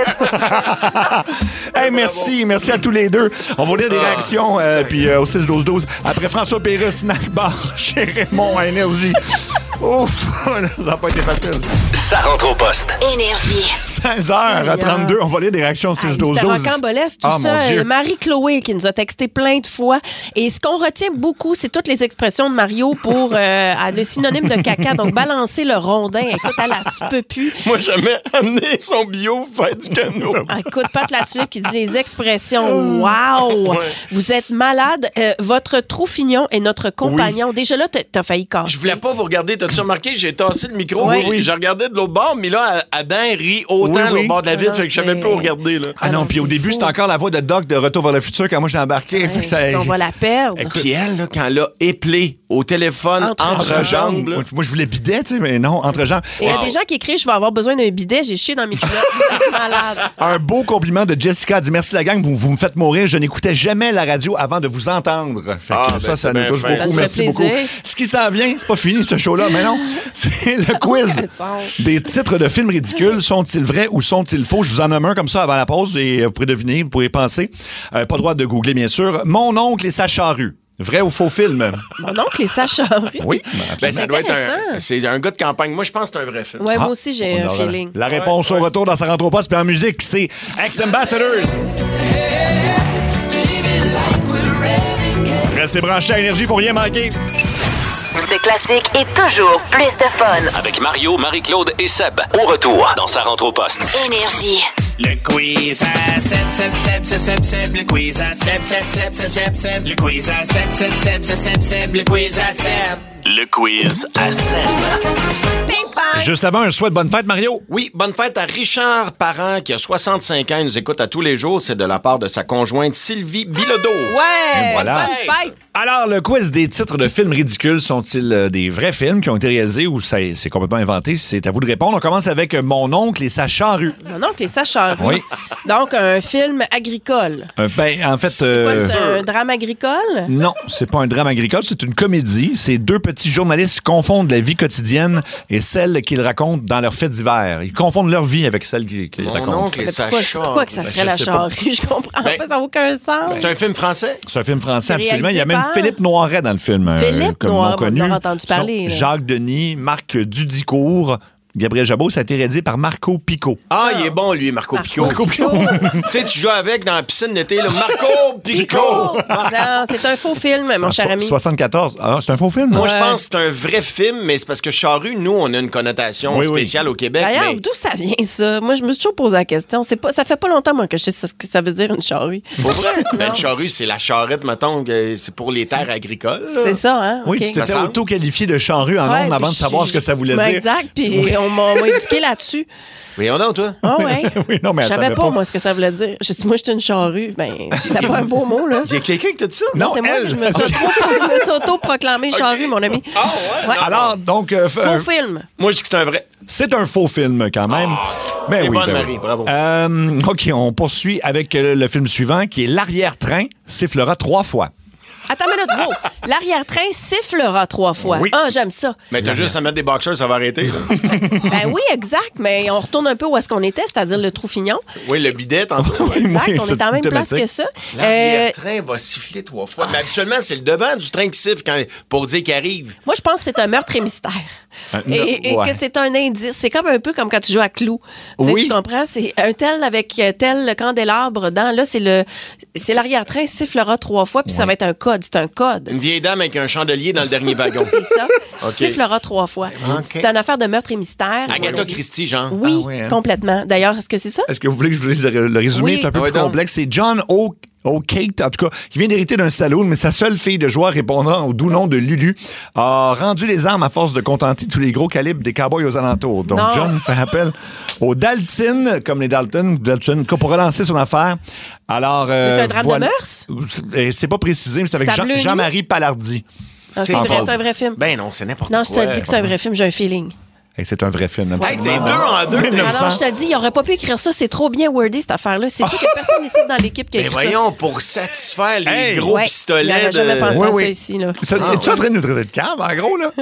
Hey, merci, merci à tous les deux. On va lire des Ah, réactions euh, puis euh, au six douze douze. Après François Pérusse, Snack Bar chez Raymond à Énergie. Ouf, ça n'a pas été facile. Ça rentre au poste. Énergie. seize heures trente-deux, on va lire des réactions au six douze C'était douze. rocambolesque, tout Ah, ça. mon Dieu. Euh, Marie-Chloé qui nous a texté plein de fois. Et ce qu'on retient beaucoup, c'est toutes les expressions de Mario pour euh, le synonyme de caca. Donc, balancer le rondin. Écoute, elle a se peut plus. Moi, jamais amené son bio faire du canot. Ah, écoute, Pat la Tulipe qui dit les expressions. Wow! Ouais. Vous êtes malade. Euh, votre Troufignon est notre compagnon. Déjà là, t'as- t'as failli casser. Je voulais pas vous regarder. T'as-tu remarqué? J'ai tassé le micro. Oui. Oui, oui. Je regardais de l'autre bord, mais là, Adam rit autant Oui, oui. de l'autre bord de la ville, Ah non, fait que je savais c'est- plus où regarder, là. Ah non, puis au début, c'était encore la voix de Doc de Retour vers le futur quand moi j'ai embarqué. Fait que ça- On va la perdre. Et puis elle, là, quand elle a éplé au téléphone Entre entre, jambes. jambes, là. Moi, moi, je voulais bidet, tu sais, mais non, entre jambes. Et il y a des gens qui écrivent, je vais avoir besoin d'un bidet, j'ai chié dans mes culottes. Vous êtes malade. Un beau compliment de Jessica. Elle dit merci la gang, vous, vous me faites mourir. Je n'écoutais jamais la radio avant de vous entendre. Fait que Ah, ben, ça, ça c'est nous bien touche fin. beaucoup. Ça nous fait Merci beaucoup. plaisir. Ce qui s'en vient, c'est pas fini ce show-là, mais non. C'est le quiz des titres de films ridicules. Sont-ils vrais ou sont-ils faux? Je vous en nomme un comme ça avant la pause et vous pourrez deviner, vous pourrez penser. Euh, pas le droit de googler, bien sûr. Mon oncle et sa charrue. Vrai ou faux film? Mon oncle et Sacha Rue. Oui. Ben, ça doit être un. intéressant. C'est un gars de campagne. Moi, je pense que c'est un vrai film. Ouais, Ah, moi aussi, j'ai on un aura feeling. La réponse au retour dans sa rentre au poste, puis en musique, c'est Ex-Ambassadors. Restez branchés à Énergie pour rien manquer. Ce classique est toujours plus de fun. Avec Mario, Marie-Claude et Seb. Au retour dans Sa rentre au poste. Énergie. Le quiz à Seb, Seb, Seb, Seb, Seb, Seb, le quiz à Seb, Seb, Seb, Seb, Seb, Seb, le quiz à Seb, Seb, Seb, Seb, Seb, Seb, le quiz à Seb. Le quiz à Seb. Juste avant, un souhait de bonne fête, Mario. Oui, bonne fête à Richard Parent, qui a soixante-cinq ans. Il nous écoute à tous les jours. C'est de la part de sa conjointe Sylvie Bilodeau. Ouais! Et voilà. Bonne fête! Alors, le quiz des titres de films ridicules, sont-ils euh, des vrais films qui ont été réalisés ou c'est, c'est complètement inventé? C'est à vous de répondre. On commence avec Mon oncle et sa charrue. Mon oncle et sa charrue. Oui. Donc, un film agricole. Euh, ben, en fait... C'est euh, quoi, c'est un drame agricole? Non, c'est pas un drame agricole, c'est une comédie. C'est deux petits journalistes qui confondent la vie quotidenne et celle qu'ils racontent dans leurs faits divers. Ils confondent leur vie avec celle qu'ils, qu'ils Mon racontent. oncle et sa Pourquoi, c'est pourquoi que ça Ben, serait je la sais pas. charrue? Je comprends Ben, pas, ça n'a aucun sens. C'est un film français? C'est un film français, C'est absolument. Il y a réalisé même par- Philippe Noiret dans le film. euh, Philippe comme Noiret, nom connu. on en a entendu parler, là. Jacques Denis, Marc Dudicourt, Gabriel Jabot, ça a été réalisé par Marco Picot. Ah, il est bon, lui, Marco Picot. Marco Picot. Tu sais, tu joues avec dans la piscine d'été, là. Marco Picot! Non, c'est un faux film, mon cher ami. soixante-quatorze. Ah, c'est un faux film? Moi, je Ouais. pense que c'est un vrai film, mais c'est parce que Charrue, nous, on a une connotation Oui, oui. spéciale au Québec. D'ailleurs, mais d'où ça vient, ça? Moi, je me suis toujours posé la question. C'est pas, ça fait pas longtemps, moi, que je sais ce que ça veut dire, une charrue. pour vrai, ben, une charrue, c'est la charrette, mettons, que c'est pour les terres agricoles. là. C'est ça, hein? Oui, OK. tu t'étais Ça semble. auto-qualifié de charrue en Ouais, ondes avant puis de savoir je- ce que ça voulait Ben, dire. Exact, puis on m'a on m'a éduqué là-dessus. Voyons donc, toi. Ah ouais. Oui, non, mais Je elle savais savait pas, pas. moi, ce que ça voulait dire. J'ai dit, moi, j'étais une charrue. Ben, c'était pas un beau mot, là. Il y a quelqu'un qui t'a dit ça? Non, Non, c'est moi elle. qui je me suis auto- je me suis auto-proclamée charrue, mon ami. Ah ouais? Ouais. Alors, donc, euh, f- euh, Faux film. Moi, je dis que c'est un vrai. c'est un faux film quand même. Ben t'es oui, bonne, ben Marie, oui. bravo. Euh, OK, on poursuit avec euh, le film suivant qui est L'arrière-train sifflera trois fois. Attends une minute, wow. L'arrière-train sifflera trois fois. Oui. Ah, j'aime ça. Mais t'as juste à mettre des boxers, ça va arrêter. là. Ben oui, exact, mais on retourne un peu où est-ce qu'on était, c'est-à-dire le Trou-Fignon. Oui, le bidet, tantôt. Exact, Oui, on c'est est en même place thématique. que ça. Euh, L'arrière-train va siffler trois fois. Mais habituellement, c'est le devant du train qui siffle quand, pour dire qu'il arrive. moi, je pense que c'est un meurtre et mystère. Euh, Et, non, et ouais. que c'est un indice. C'est comme un peu comme quand tu joues à Clou. Tu sais, Oui. Tu comprends? C'est un tel avec euh, tel candélabre dans. Là, c'est le c'est l'arrière-train sifflera trois fois, puis ça va être un code. C'est un code. Une vieille dame avec un chandelier dans le dernier wagon. C'est ça. OK. Sifflera trois fois. OK. C'est une affaire de meurtre et mystère. Agatha Christie, genre. Oui, Ah ouais, hein? complètement. D'ailleurs, est-ce que c'est ça? Est-ce que vous voulez que je vous lise le, le résumé? Oui. C'est un peu Ouais, plus donc. complexe. C'est John O. O'Kate, en tout cas, qui vient d'hériter d'un saloon, mais sa seule fille de joie répondant au doux nom de Lulu a rendu les armes à force de contenter tous les gros calibres des cowboys aux alentours. Donc, Non. John fait appel aux Dalton, comme les Dalton, Dalton pour relancer son affaire. Alors, euh, Mais c'est un drame de voilà. mœurs? C'est- C'est pas précisé, mais c'est avec C'est à Jean- Bleu Nuit? Jean-Marie Palardy. Ah, c'est Entre vrai, autres. c'est un vrai film. Ben non, c'est n'importe Non, quoi. je te dis que c'est un vrai film, j'ai un feeling. Et c'est un vrai film. Hey, t'es absolument. deux en deux. mille neuf cents. Alors, je te dis, il aurait pas pu écrire ça. C'est trop bien wordé, cette affaire-là. C'est sûr qu'il n'y a personne ici dans l'équipe qui a Mais écrit ça. voyons, pour satisfaire les Hey! gros Ouais, il pistolets aurait jamais de... pensé Oui, à oui. ça ici, là. Ça, Ah, es-tu en train de nous traiter de cave, en gros, là?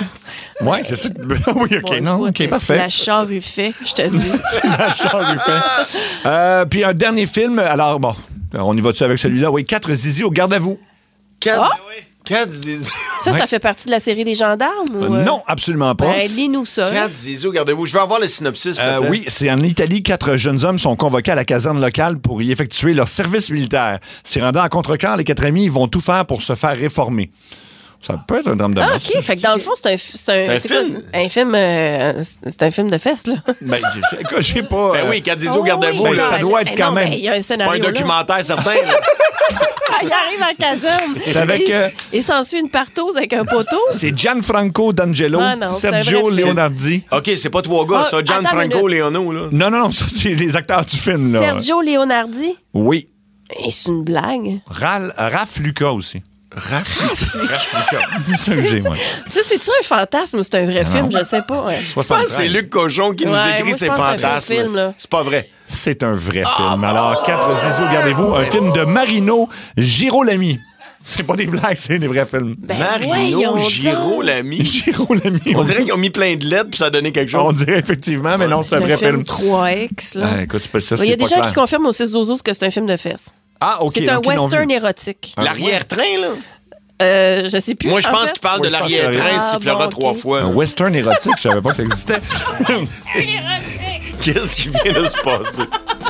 Oui, c'est ça. Oui, OK, Bon, non, écoute, OK, parfait. C'est la charrue fait, je te dis. La charrue fait. Euh, puis un dernier film. Alors, bon, on y va-tu avec celui-là? Oui, Quatre zizi au garde à vous. Quatre, Ah! quatre zizou. Ça, ça fait partie de la série des gendarmes? Ou, Euh, euh? non, absolument pas. Ben, lis-nous ça. Quatre zizou, gardez-vous. Je veux avoir le synopsis, s'il te Euh, plaît. oui, c'est en Italie. Quatre jeunes hommes sont convoqués à la caserne locale pour y effectuer leur service militaire. S'y rendant à contre-cœur, les quatre amis vont tout faire pour se faire réformer. Ça peut être un drame de Ah, mort. OK. Fait que dans le fond, c'est un, c'est un, C'est un c'est quoi, film. c'est un film. euh, c'est un film de fesses, là. Ben, j'ai- écoute, j'ai pas. Ben euh, oui, quatre zizou, Oh, gardez-vous. oui, ben, là. ça doit être Eh quand non, même. mais il y a un C'est pas scénario. un là. documentaire certain. là. Ah, il arrive en caserne. C'est avec, Il- euh, Il s'ensuit une partose avec un poteau. C'est Gianfranco D'Angelo, Ah non, c'est un Sergio vrai film. Leonardi. OK, c'est pas trois gars, Ah, ça. attends une Gianfranco minute. Leono, là. Non, non, non, ça, c'est les acteurs du film, là. Sergio Leonardi. Oui. Et c'est une blague. Ral, Raph Lucas aussi. Raph. Raph Lucas. C'est ça que j'ai, moi. Ça, c'est-tu un fantasme ou c'est un vrai film? Je sais pas. Ouais. Je pense que c'est Luc Cochon qui nous Ouais, écrit moi, je ses pense que c'est un fantasmes. film, là. C'est pas vrai. C'est un vrai film. Alors, Quatre zizou, gardez-vous. Un film de Marino Girolami. C'est pas des blagues, c'est des vrais films. Ben, Marino voyons Giro, donc. l'ami. Girolami. On dirait qu'ils ont mis plein de lettres puis ça a donné quelque On chose. dirait effectivement, mais non, c'est C'est un un vrai film film. trois X, là. Ah, écoute, c'est pas ça, Il y a c'est des pas gens clair. qui confirment au six douze douze que c'est un film de fesses. Ah, OK. C'est un donc ils l'ont western vu. érotique. L'arrière-train, là. Euh, je sais plus. Moi, je en pense fait. qu'il parle Oui, de je pense que l'arrière-train Ah, sifflera bon, ok. trois fois. Un western érotique, je savais pas que ça existait. Qu'est-ce qui vient de se passer?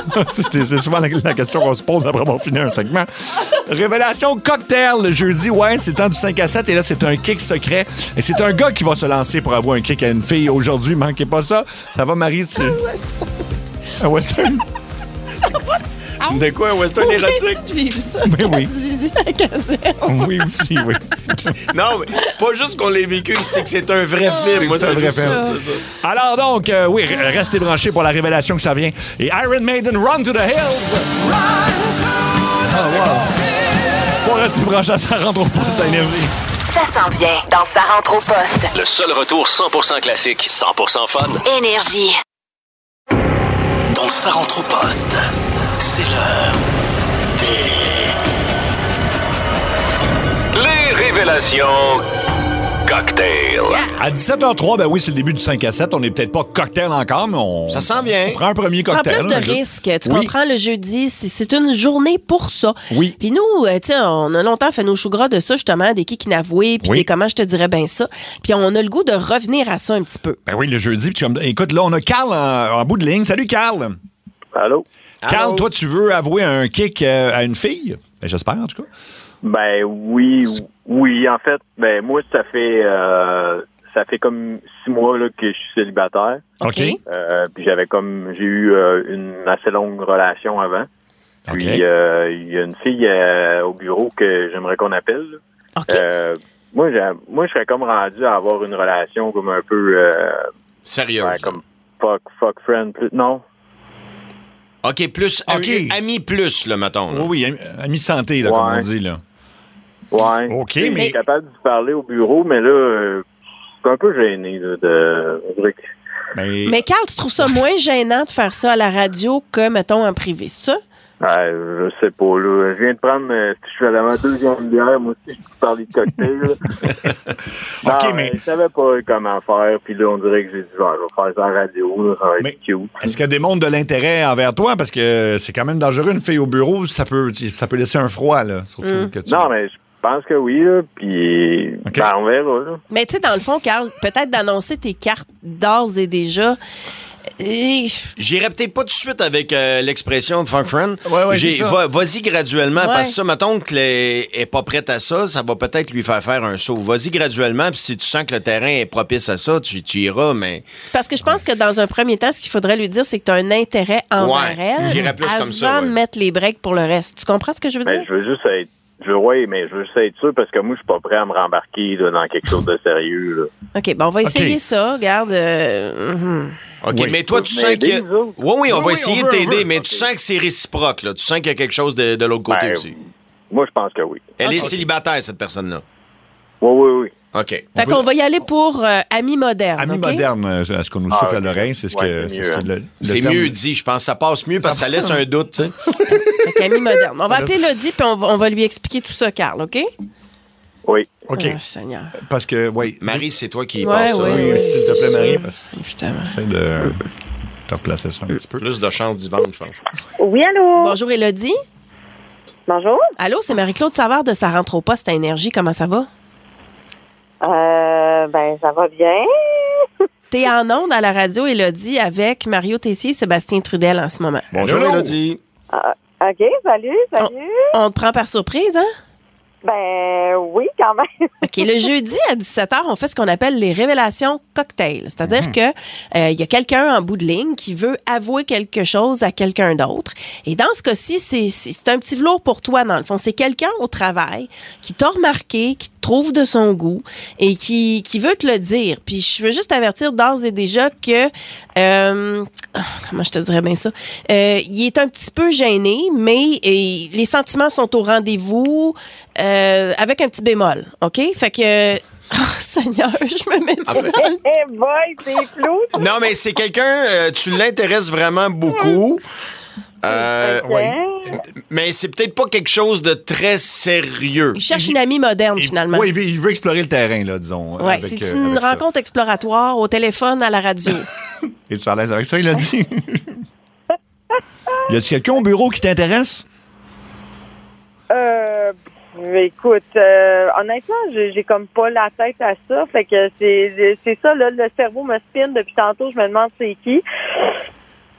c'est, c'est souvent la, la question qu'on se pose après avoir fini un segment. Révélation cocktail le jeudi. Ouais, c'est le temps du cinq à sept. Et là, c'est un kick secret. Et c'est un gars qui va se lancer pour avoir un kick à une fille aujourd'hui. Manquez pas ça. Ça va, Marie? Tu... Un western? Ça va. De quoi, un western érotique? Tu vivre ça? Ben oui. Zizi à caserne. Oui, aussi, oui. Non, mais pas juste qu'on l'ait vécu, c'est que c'est un vrai film. Moi, c'est un vrai film. Ça. Alors donc, euh, oui, restez branchés pour la révélation que ça vient. Et Iron Maiden, Run to the Hills! Run to the Hills! Faut rester branché à Ça rentre au poste à Énergie. Ça s'en vient dans Ça rentre au poste. Le seul retour cent pour cent classique, cent pour cent fun. Énergie. Dans Ça rentre au poste, c'est l'heure des... Les révélations cocktail. À dix-sept heures trois, ben oui, c'est le début du cinq à sept. On n'est peut-être pas cocktail encore, mais on... Ça s'en vient. On prend un premier cocktail. Prends plus de là, risques. Tu oui. comprends, le jeudi, c'est, c'est une journée pour ça. Oui. Puis nous, euh, tu sais, on a longtemps fait nos choux gras de ça, justement, des kicks inavoués, puis oui. des comment je te dirais bien ça. Puis on a le goût de revenir à ça un petit peu. Ben oui, le jeudi. Puis tu... Écoute, là, on a Carl en, en bout de ligne. Salut, Carl. Allô? Carl, Allô? toi, tu veux avouer un kick euh, à une fille? Ben, j'espère, en tout cas. Ben oui, oui. En fait, ben moi, ça fait euh, ça fait comme six mois là, que je suis célibataire. OK. Euh, puis j'avais comme j'ai eu euh, une assez longue relation avant. Puis il okay. euh, y a une fille euh, au bureau que j'aimerais qu'on appelle. OK. Euh, moi, j'ai, moi, je serais comme rendu à avoir une relation comme un peu euh, sérieuse. Ouais, comme fuck, fuck friend. Plus, non. OK, plus okay. Un, ami plus, là, mettons. Là. Oui, oui, ami santé, là, ouais. comme on dit, là. Ouais. OK, mais... Je mais... suis capable de parler au bureau, mais là, euh, je suis un peu gêné, là, de... Mais... mais Carl, tu trouves ça moins gênant de faire ça à la radio que, mettons, en privé, c'est ça? Ouais, je sais pas, là. Je viens de prendre... Euh, je suis à la deuxième bière, moi aussi, je peux parler de cocktail, là. OK, non, mais... Je savais pas comment faire, puis là, on dirait que j'ai dit, genre, je vais faire ça à la radio, là, ça va être mais cute. Est-ce qu'il y a des mondes de l'intérêt envers toi? Parce que c'est quand même dangereux, une fille au bureau, ça peut, ça peut laisser un froid, là, surtout mm. que tu... Non, mais... Je pense que oui, là, puis okay. ben, on verra, là. Mais tu sais, dans le fond, Carl, peut-être d'annoncer tes cartes d'ores et déjà... Et... J'irais peut-être pas tout de suite avec euh, l'expression fuck friend. Ouais, ouais, J'ai, va, vas-y graduellement, ouais. Parce que ça, mettons que n'est est pas prête à ça, ça va peut-être lui faire faire un saut. Vas-y graduellement, puis si tu sens que le terrain est propice à ça, tu, tu iras, mais... Parce que je pense que dans un premier temps, ce qu'il faudrait lui dire, c'est que tu as un intérêt envers ouais, elle j'irais plus avant comme ça, ouais. de mettre les breaks pour le reste. Tu comprends ce que je veux mais dire? Je veux juste être... Je veux, oui, mais je veux juste être sûr parce que moi, je suis pas prêt à me rembarquer là, dans quelque chose de sérieux. Là. OK, bon, on va essayer okay. ça. Regarde. Euh... Mm-hmm. OK, oui. Mais toi, tu sens que... Oui, oui, on oui, va essayer oui, on de t'aider, veut, mais okay. Tu sens que c'est réciproque. Là. Tu sens qu'il y a quelque chose de, de l'autre côté ben, aussi. Moi, je pense que oui. Elle okay. est célibataire, cette personne-là. Oui, oui, oui. OK. Fait on qu'on peut... va y aller pour euh, Ami moderne. Ami okay? moderne, euh, est-ce qu'on nous souffle ah, okay. à l'oreille? C'est ce ouais, que c'est, c'est, mieux, ce que le, le c'est terme... mieux dit. Je pense que ça passe mieux parce que ça laisse un doute. Tu sais. Fait qu'Ami moderne. On va appeler Lodi puis on va, on va lui expliquer tout ça, Carl, OK? Oui. OK. Oh, Seigneur. Parce que, oui. Marie, c'est toi qui ouais, passe ça. Oui, oui, oui, s'il te plaît, Marie. Parce... Évidemment. Essaye de te replacer ça un petit peu. Plus de chance d'y vendre, je pense. Oui, allô? Bonjour, Élodie. Bonjour. Allô, c'est Marie-Claude Savard de Ça rentre au poste à Énergie. Comment ça va? Euh, ben, ça va bien. T'es en onde à la radio, Élodie, avec Mario Tessier et Sébastien Trudel en ce moment. Bonjour, Élodie. Uh, OK, salut, salut. On, on te prend par surprise, hein? Ben oui, quand même. OK, le jeudi à dix-sept heures, on fait ce qu'on appelle les révélations cocktail. C'est-à-dire mmh. que euh, y a quelqu'un en bout de ligne qui veut avouer quelque chose à quelqu'un d'autre. Et dans ce cas-ci, c'est, c'est, c'est un petit velours pour toi, dans le fond. C'est quelqu'un au travail qui t'a remarqué, qui te trouve de son goût et qui, qui veut te le dire. Puis je veux juste avertir d'ores et déjà que... Euh, comment je te dirais bien ça? Euh, il est un petit peu gêné, mais et, les sentiments sont au rendez-vous... Euh, avec un petit bémol, OK? Fait que... Oh, Seigneur, je me mets ah, ben... dans le... Eh boy, c'est flou! Non, mais c'est quelqu'un... Euh, tu l'intéresses vraiment beaucoup. Euh, okay. Oui. Mais c'est peut-être pas quelque chose de très sérieux. Il cherche une amie moderne, il, finalement. Oui, il veut, il veut explorer le terrain, là, disons. Oui, c'est euh, une rencontre ça. exploratoire au téléphone, à la radio. Es-tu à l'aise avec ça, il a dit? Y a-tu quelqu'un au bureau qui t'intéresse? Euh... Écoute, euh, honnêtement, j'ai, j'ai comme pas la tête à ça. Fait que c'est, c'est ça, là, le cerveau me spinne depuis tantôt. Je me demande c'est qui.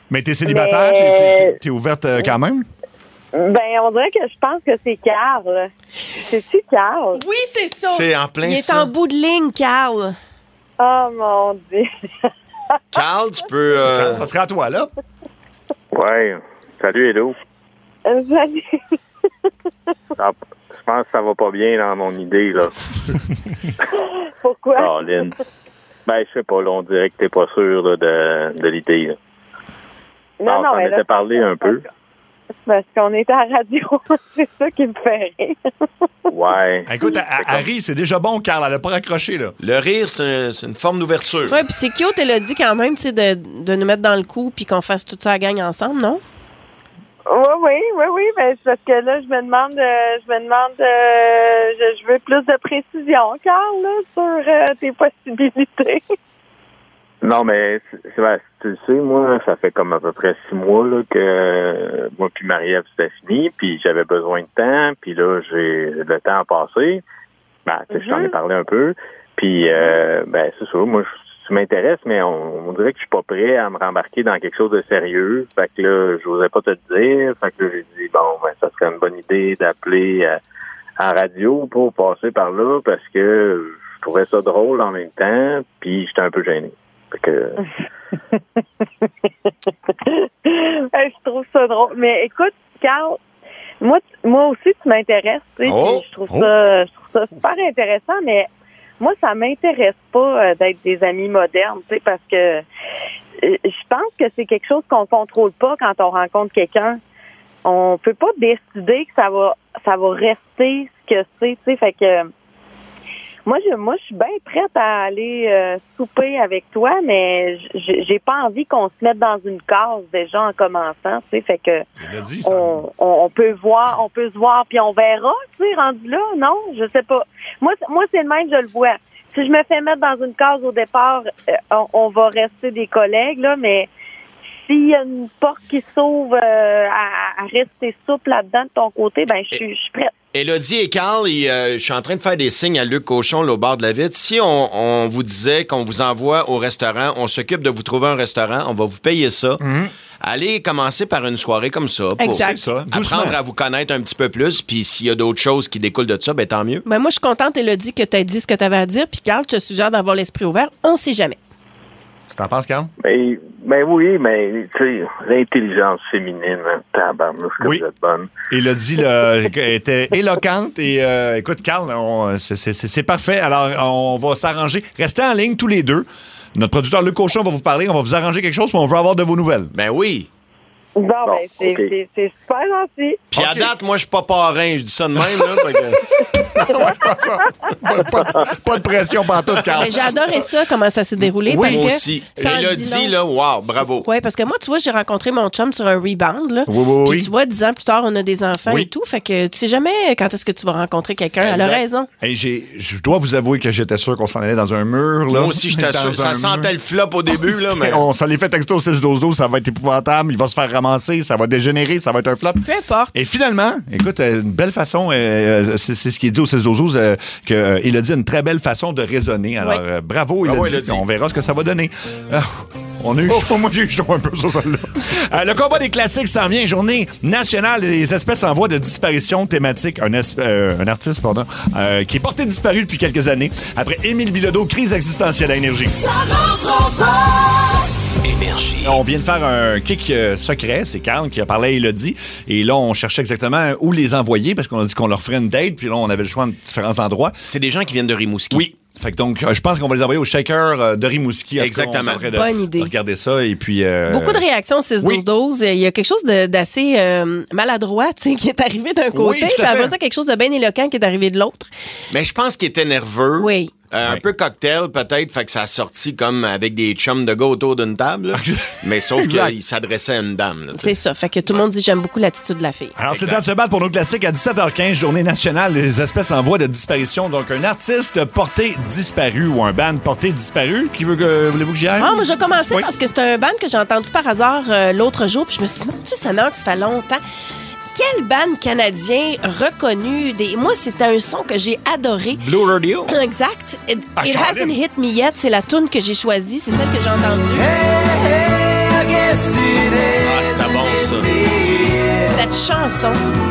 Mais t'es célibataire? Mais- T'es, t'es- t'es ouverte euh, quand même? Ben, on dirait que je pense que c'est Carl. C'est-tu Carl? Oui, c'est ça. C'est en plein Il est ça. en bout de ligne, Carl. Oh, mon Dieu. Carl, tu peux... euh, Ça serait à toi, là. Ouais. Salut, Hello. Salut. Ah, je pense que ça va pas bien dans mon idée, là. Pourquoi? Caroline. Ben, je sais pas, là, on dirait que t'es pas sûr là, de, de l'idée. Là. Non, on non, s'en mais là, était parlé un peu. parce qu'on était à la radio. C'est ça qui me fait rire. Ouais. Écoute, à- à- Harry, c'est déjà bon, Carl. Elle a pas raccroché, là. Le rire, c'est, un- c'est une forme d'ouverture. Ouais, puis c'est cute, elle a dit quand même, tu sais, de, de nous mettre dans le coup puis qu'on fasse tout ça à gang ensemble, non? Oui, oui, oui, oui. Ben, c'est parce que là, je me demande, euh, je me demande, euh, je, je veux plus de précision, Carl, là, sur euh, tes possibilités. Non, mais c'est, c'est vrai, tu le sais, moi, ça fait comme à peu près six mois là, que euh, moi puis Marie-Ève, c'était fini, puis j'avais besoin de temps, puis là, j'ai le temps a passé. Ben, tu sais, je t'en ai parlé un peu. Puis, euh, ben, c'est ça, moi, je ça m'intéresse, mais on, on dirait que je suis pas prêt à me rembarquer dans quelque chose de sérieux. Fait que là, je n'osais pas te le dire. Fait que là, j'ai dit, bon, ben, ça serait une bonne idée d'appeler euh, en radio pour passer par là parce que je trouvais ça drôle en même temps, puis j'étais un peu gêné. Fait que... Je trouve ça drôle. Mais écoute, Carl, moi, t- moi aussi, tu m'intéresses, tu sais, Oh! puis je trouve Oh! ça, je trouve ça super intéressant, mais moi, ça m'intéresse pas euh, d'être des amis modernes, tu sais, parce que euh, je pense que c'est quelque chose qu'on contrôle pas quand on rencontre quelqu'un. On peut pas décider que ça va, ça va rester ce que c'est, tu sais, fait que moi, je, moi, je suis bien prête à aller euh, souper avec toi, mais j- j'ai pas envie qu'on se mette dans une case déjà en commençant, tu sais, fait que Il a dit, ça. on, on, on peut voir, on peut se voir, puis on verra, tu sais, rendu là, non, je sais pas. Moi, c- moi, c'est le même, je le vois. Si je me fais mettre dans une case au départ, euh, on, on va rester des collègues, là, mais s'il y a une porte qui s'ouvre euh, à, à rester souple là-dedans de ton côté, ben je suis je suis prête. Élodie et Carl, ils, euh, je suis en train de faire des signes à Luc Cochon là, au bord de la vitre. Si on, on vous disait qu'on vous envoie au restaurant, on s'occupe de vous trouver un restaurant, on va vous payer ça. Allez commencer par une soirée comme ça pour Exact. C'est ça, doucement. apprendre à vous connaître un petit peu plus. Puis s'il y a d'autres choses qui découlent de ça, ben tant mieux. Ben moi, je suis contente, elle a dit que tu as dit ce que tu avais à dire. Puis Carl, je te suggère d'avoir l'esprit ouvert. On sait jamais. Tu t'en penses, Carl? Ben, ben oui, mais tu sais, l'intelligence féminine, hein, tabarnouche, que Oui. vous êtes bonne. Il a dit, là, qu'elle était éloquente. Et euh, écoute, Carl, on- c'est, c'est- c'est- c'est parfait. Alors, on va s'arranger. Restez en ligne tous les deux. Notre producteur Luc Cochon va vous parler. On va vous arranger quelque chose, puis on veut avoir de vos nouvelles. Ben oui. Bon, ben, c'est ok. c'est- c'est super gentil. Puis à date, moi, je suis pas parrain. Je dis ça de même. Là, fait que- Ouais, je pense ça. Pas, pas- pas de pression pantoute, Carl. Ben, j'ai adoré ça, comment ça s'est déroulé. Oui, parce moi que aussi. ça en dit Élodie, long. là, wow, bravo. Oui, parce que moi, tu vois, j'ai rencontré mon chum sur un rebound. Là. Oui, oui, Puis oui. tu vois, dix ans plus tard, on a des enfants Oui. et tout. Fait que tu sais jamais quand est-ce que tu vas rencontrer quelqu'un. Elle a Exact. raison. Hey, j'ai, je dois vous avouer que j'étais sûr qu'on s'en allait dans un mur. Là. Moi aussi, j'étais Dans sûr. Ça un sentait mur. le flop au début, là, mais... On s'en les fait texto au six douze douze, ça va être épouvantable, il va se faire ramasser, ça va dégénérer, ça va être un flop. Peu importe. Et finalement, écoute, euh, une belle façon, euh, c'est, c'est ce qu'il dit au six douze douze, euh, qu'il a dit une très belle façon de raisonner. Alors, Oui. euh, bravo, il Bravo, a dit. Élodie. On verra ce que ça va donner. Ah, on a eu chaud, moi j'ai eu chaud un peu sur celle-là. Euh, le combat des classiques s'en vient, journée nationale des espèces en voie de disparition thématique. Un, esp- euh, un artiste, pardon, euh, qui est porté disparu depuis quelques années. Après Émile Bilodeau, crise existentielle à Énergie. Énergie. On vient de faire un kick euh, secret, c'est Carl qui a parlé à Élodie. Et là, on cherchait exactement où les envoyer parce qu'on a dit qu'on leur ferait une date. Puis là, on avait le choix de différents endroits. C'est des gens qui viennent de Rimouski. Oui. Fait que donc, euh, je pense qu'on va les envoyer au Shaker euh, de Rimouski. En tout cas, Exactement. on s'en ferait de- Bonne idée. de regarder ça. Et puis. euh, Beaucoup de réactions au six douze douze. Il y a quelque chose de- d'assez euh, maladroit tu sais, qui est arrivé d'un côté. tout à Puis après fait. ça, quelque chose de bien éloquent qui est arrivé de l'autre. Mais je pense qu'il était nerveux. Oui. Euh, Un peu cocktail, peut-être, fait que ça a sorti comme avec des chums de gars autour d'une table. là. Mais sauf Exact. qu'il s'adressait à une dame. là, tu sais. C'est ça. Fait que tout le monde dit j'aime beaucoup l'attitude de la fille. Alors, c'est temps de se battre pour nos classiques à dix-sept heures quinze, journée nationale des espèces en voie de disparition. Donc, un artiste porté disparu ou un band porté disparu. Qui veut que, voulez-vous que j'y aille? Ah, moi, j'ai commencé Oui. parce que c'est un band que j'ai entendu par hasard euh, l'autre jour. Puis je me suis dit, mon Dieu, ça n'a que ça fait longtemps. Quel band canadien reconnu? Des... Moi, c'était un son que j'ai adoré. Blue Radio. Exact. It, Ah, it Colin. hasn't hit me yet. C'est la tune que j'ai choisie. C'est celle que j'ai entendue. ça. Cette chanson.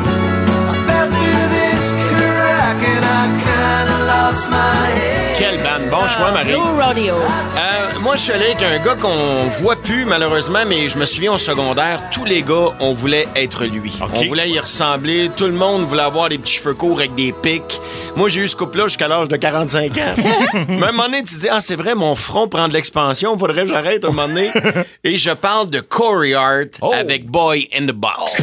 Quelle bande. Bon choix, Marie. Blue Rodeo. Euh, moi, je suis allé avec un gars qu'on voit plus, malheureusement, mais je me souviens au secondaire, tous les gars, on voulait être lui. Okay. On voulait y ressembler. Tout le monde voulait avoir des petits cheveux courts avec des pics. Moi, j'ai eu ce couple-là jusqu'à l'âge de quarante-cinq ans. Mais à un moment donné, tu dis, ah, c'est vrai, mon front prend de l'expansion. Faudrait que j'arrête à un moment donné. Et je parle de Corey Hart oh. avec Boy in the Box.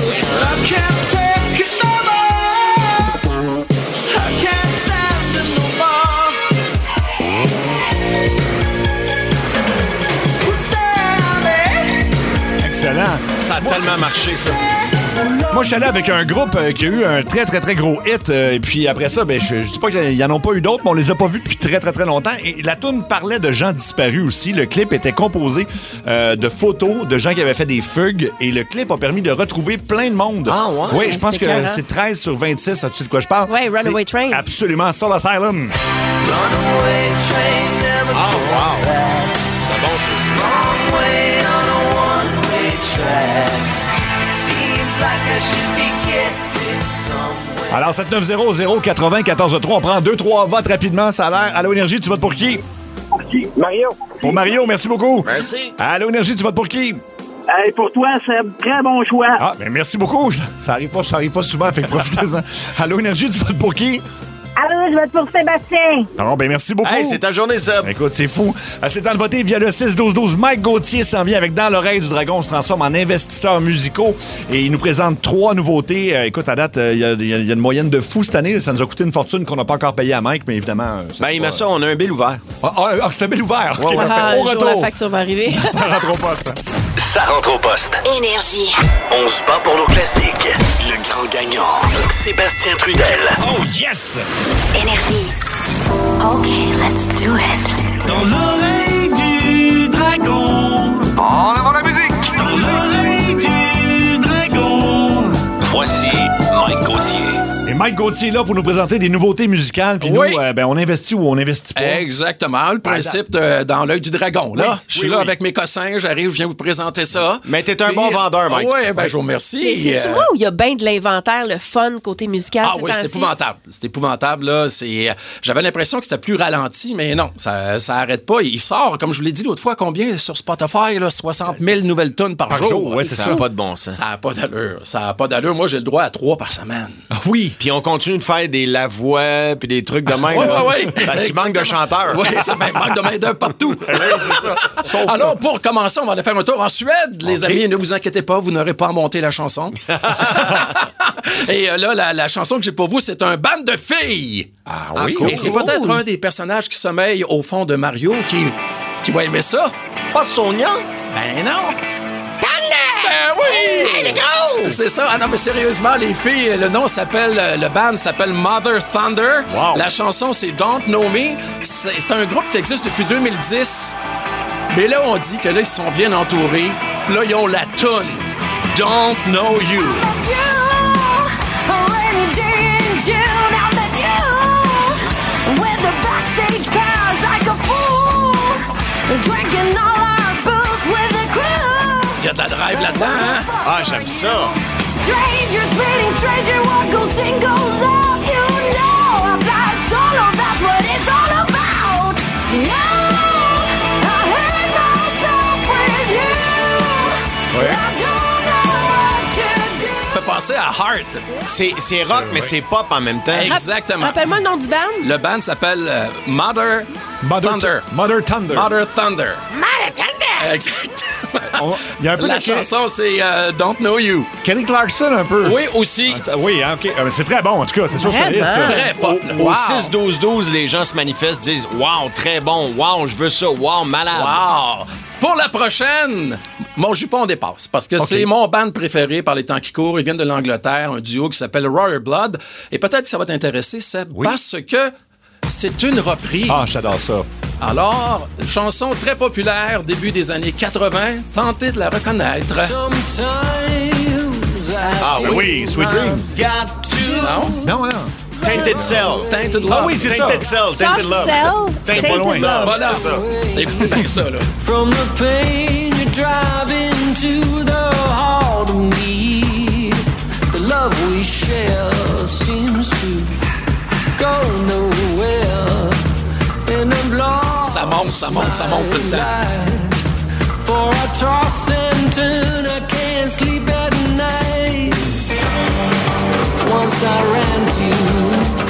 Excellent. Ça a Moi, tellement marché, ça. Moi, je suis allé avec un groupe euh, qui a eu un très, très, très gros hit. Euh, et puis après ça, ben, je, je dis pas qu'il y en a pas eu d'autres, mais on les a pas vus depuis très, très, très longtemps. Et la toune parlait de gens disparus aussi. Le clip était composé euh, de photos de gens qui avaient fait des fugues. Et le clip a permis de retrouver plein de monde. Ah ouais? Oui, je pense que clair, hein? c'est treize sur vingt-six. Sais-tu de quoi je parle? Ouais, Runaway C'est Train. Absolument. Soul Asylum. Runaway Train never Ah, oh, wow. C'est bon, ça aussi. Long way on a one-way track. Seems like I should be getting somewhere. Alors, sept neuf zéro zéro quatre zéro un quatre trois, on prend deux trois votes rapidement. Ça a l'air. Allô Énergie, tu votes pour qui? Mario. Pour Mario, merci beaucoup. Merci. Allô Énergie, tu votes pour qui? Hey, pour toi, c'est un très bon choix. Ah, ben merci beaucoup. Ça, ça arrive pas, ça arrive pas souvent, fait que profitez-en. Allô Énergie, tu votes pour qui? Allô, je vote pour Sébastien. Non, ben merci beaucoup. Hey, c'est ta journée, Seb. Écoute, c'est fou. Euh, C'est temps de voter via le six douze douze. Mike Gauthier s'en vient avec Dans l'oreille du dragon. On se transforme en investisseurs musicaux et il nous présente trois nouveautés. Euh, écoute, à date, il euh, y, y, y a une moyenne de fou cette année. Ça nous a coûté une fortune qu'on n'a pas encore payée à Mike, mais évidemment... Euh, ben, il met ça, on a un bill ouvert. Ah, ah, ah c'est un bill ouvert. Okay, ouais, ouais. Ah, Au le retour. jour, la facture va arriver. Ça rentre au poste. Hein. Ça rentre au poste. Énergie. On se bat pour nos classiques. Le grand gagnant, Sébastien Trudel. Oh yes! Énergie. OK, let's do it. Dans l'oreille du dragon. En avant la musique! Dans l'oreille du dragon. Voici Mike Gauthier. Et Mike Gauthier est là pour nous présenter des nouveautés musicales. Puis Oui. nous, euh, ben, on investit ou on investit pas. Exactement. Le principe de, dans l'œil du dragon. Là, Oui, je suis oui, là oui. avec mes cossins, j'arrive, je viens vous présenter ça. Mais t'es un Puis, bon vendeur, Mike. Oui, ben je vous remercie. Mais c'est-tu Euh, moi où il y a bien de l'inventaire, le fun côté musical Ah ces oui, c'est temps-ci? épouvantable. C'est épouvantable, là. C'est... J'avais l'impression que c'était plus ralenti, mais non, ça, ça arrête pas. Il sort, comme je vous l'ai dit l'autre fois, combien sur Spotify, là, soixante mille nouvelles tonnes par, Par jour. jour, ouais, c'est Ça ça. n'a pas de bon sens. Ça n'a pas d'allure. Ça n'a pas d'allure. Moi, j'ai le droit à trois par semaine. Ah oui. Puis on continue de faire des lavois puis des trucs de même. Oui, là. oui, oui. Parce qu'il manque de chanteurs. Oui, ça ben, manque de main-d'œuvre partout. Alors, pour commencer, on va aller faire un tour en Suède, les Okay. amis. Ne vous inquiétez pas, vous n'aurez pas à monter la chanson. Et euh, là, la, la chanson que j'ai pour vous, c'est un band de filles. Ah oui? Et c'est peut-être un des personnages qui sommeille au fond de Mario qui, qui va aimer ça. Pas Sonia? Ben non. Ben oui! Elle est grosse! C'est ça. Ah non, mais sérieusement, les filles, le nom s'appelle, euh, le band s'appelle Mother Thunder. Wow. La chanson, c'est Don't Know Me. C'est c'est un groupe qui existe depuis deux mille dix. Mais là, on dit que là, ils sont bien entourés. Puis là, ils ont la toune Don't Know You. Il y a de la drive là-dedans, hein? Ah, j'aime ça. Ça fait penser à Heart. C'est, c'est rock, mais c'est pop en même temps. Exactement. Rappelle-moi le nom du band. Le band s'appelle euh, Mother, Mother Thunder. Mother Thunder. Mother Thunder. Mother Thunder. Exactement. On- Il y a un peu La de chanson, c'est euh, Don't Know You. Kelly Clarkson, un peu. Oui, aussi. Ah, oui, hein, OK. Ah, mais c'est très bon, en tout cas. C'est sûr que c'est un hit, ça. Très pop. là. Au Wow. six douze douze, les gens se manifestent, disent « Wow, très bon. Wow, je veux ça. Wow, malade. Wow. Pour la prochaine, mon jupon dépasse. Parce que OK. c'est mon band préféré par les temps qui courent. Ils viennent de l'Angleterre, un duo qui s'appelle Royal Blood. Et peut-être que ça va t'intéresser, Seb, Oui. parce que c'est une reprise. Ah, j'adore ça. Alors, une chanson très populaire, début des années quatre-vingt. Tentez de la reconnaître. Ah Ben oui, Sweet Dreams. Non? Non, non. Tainted Cell. Tainted Love. Ah oui, c'est ça. Tainted Cell. Soft Tainted Love. Cell. Tainted Tainted Love. Love. Voilà. C'est ça. Écoutez bien ça, là. From the pain you drive into the heart of me. monte, ça monte, ça monte tout le temps. For I toss and turn, I can't sleep at night. Once I ran to you,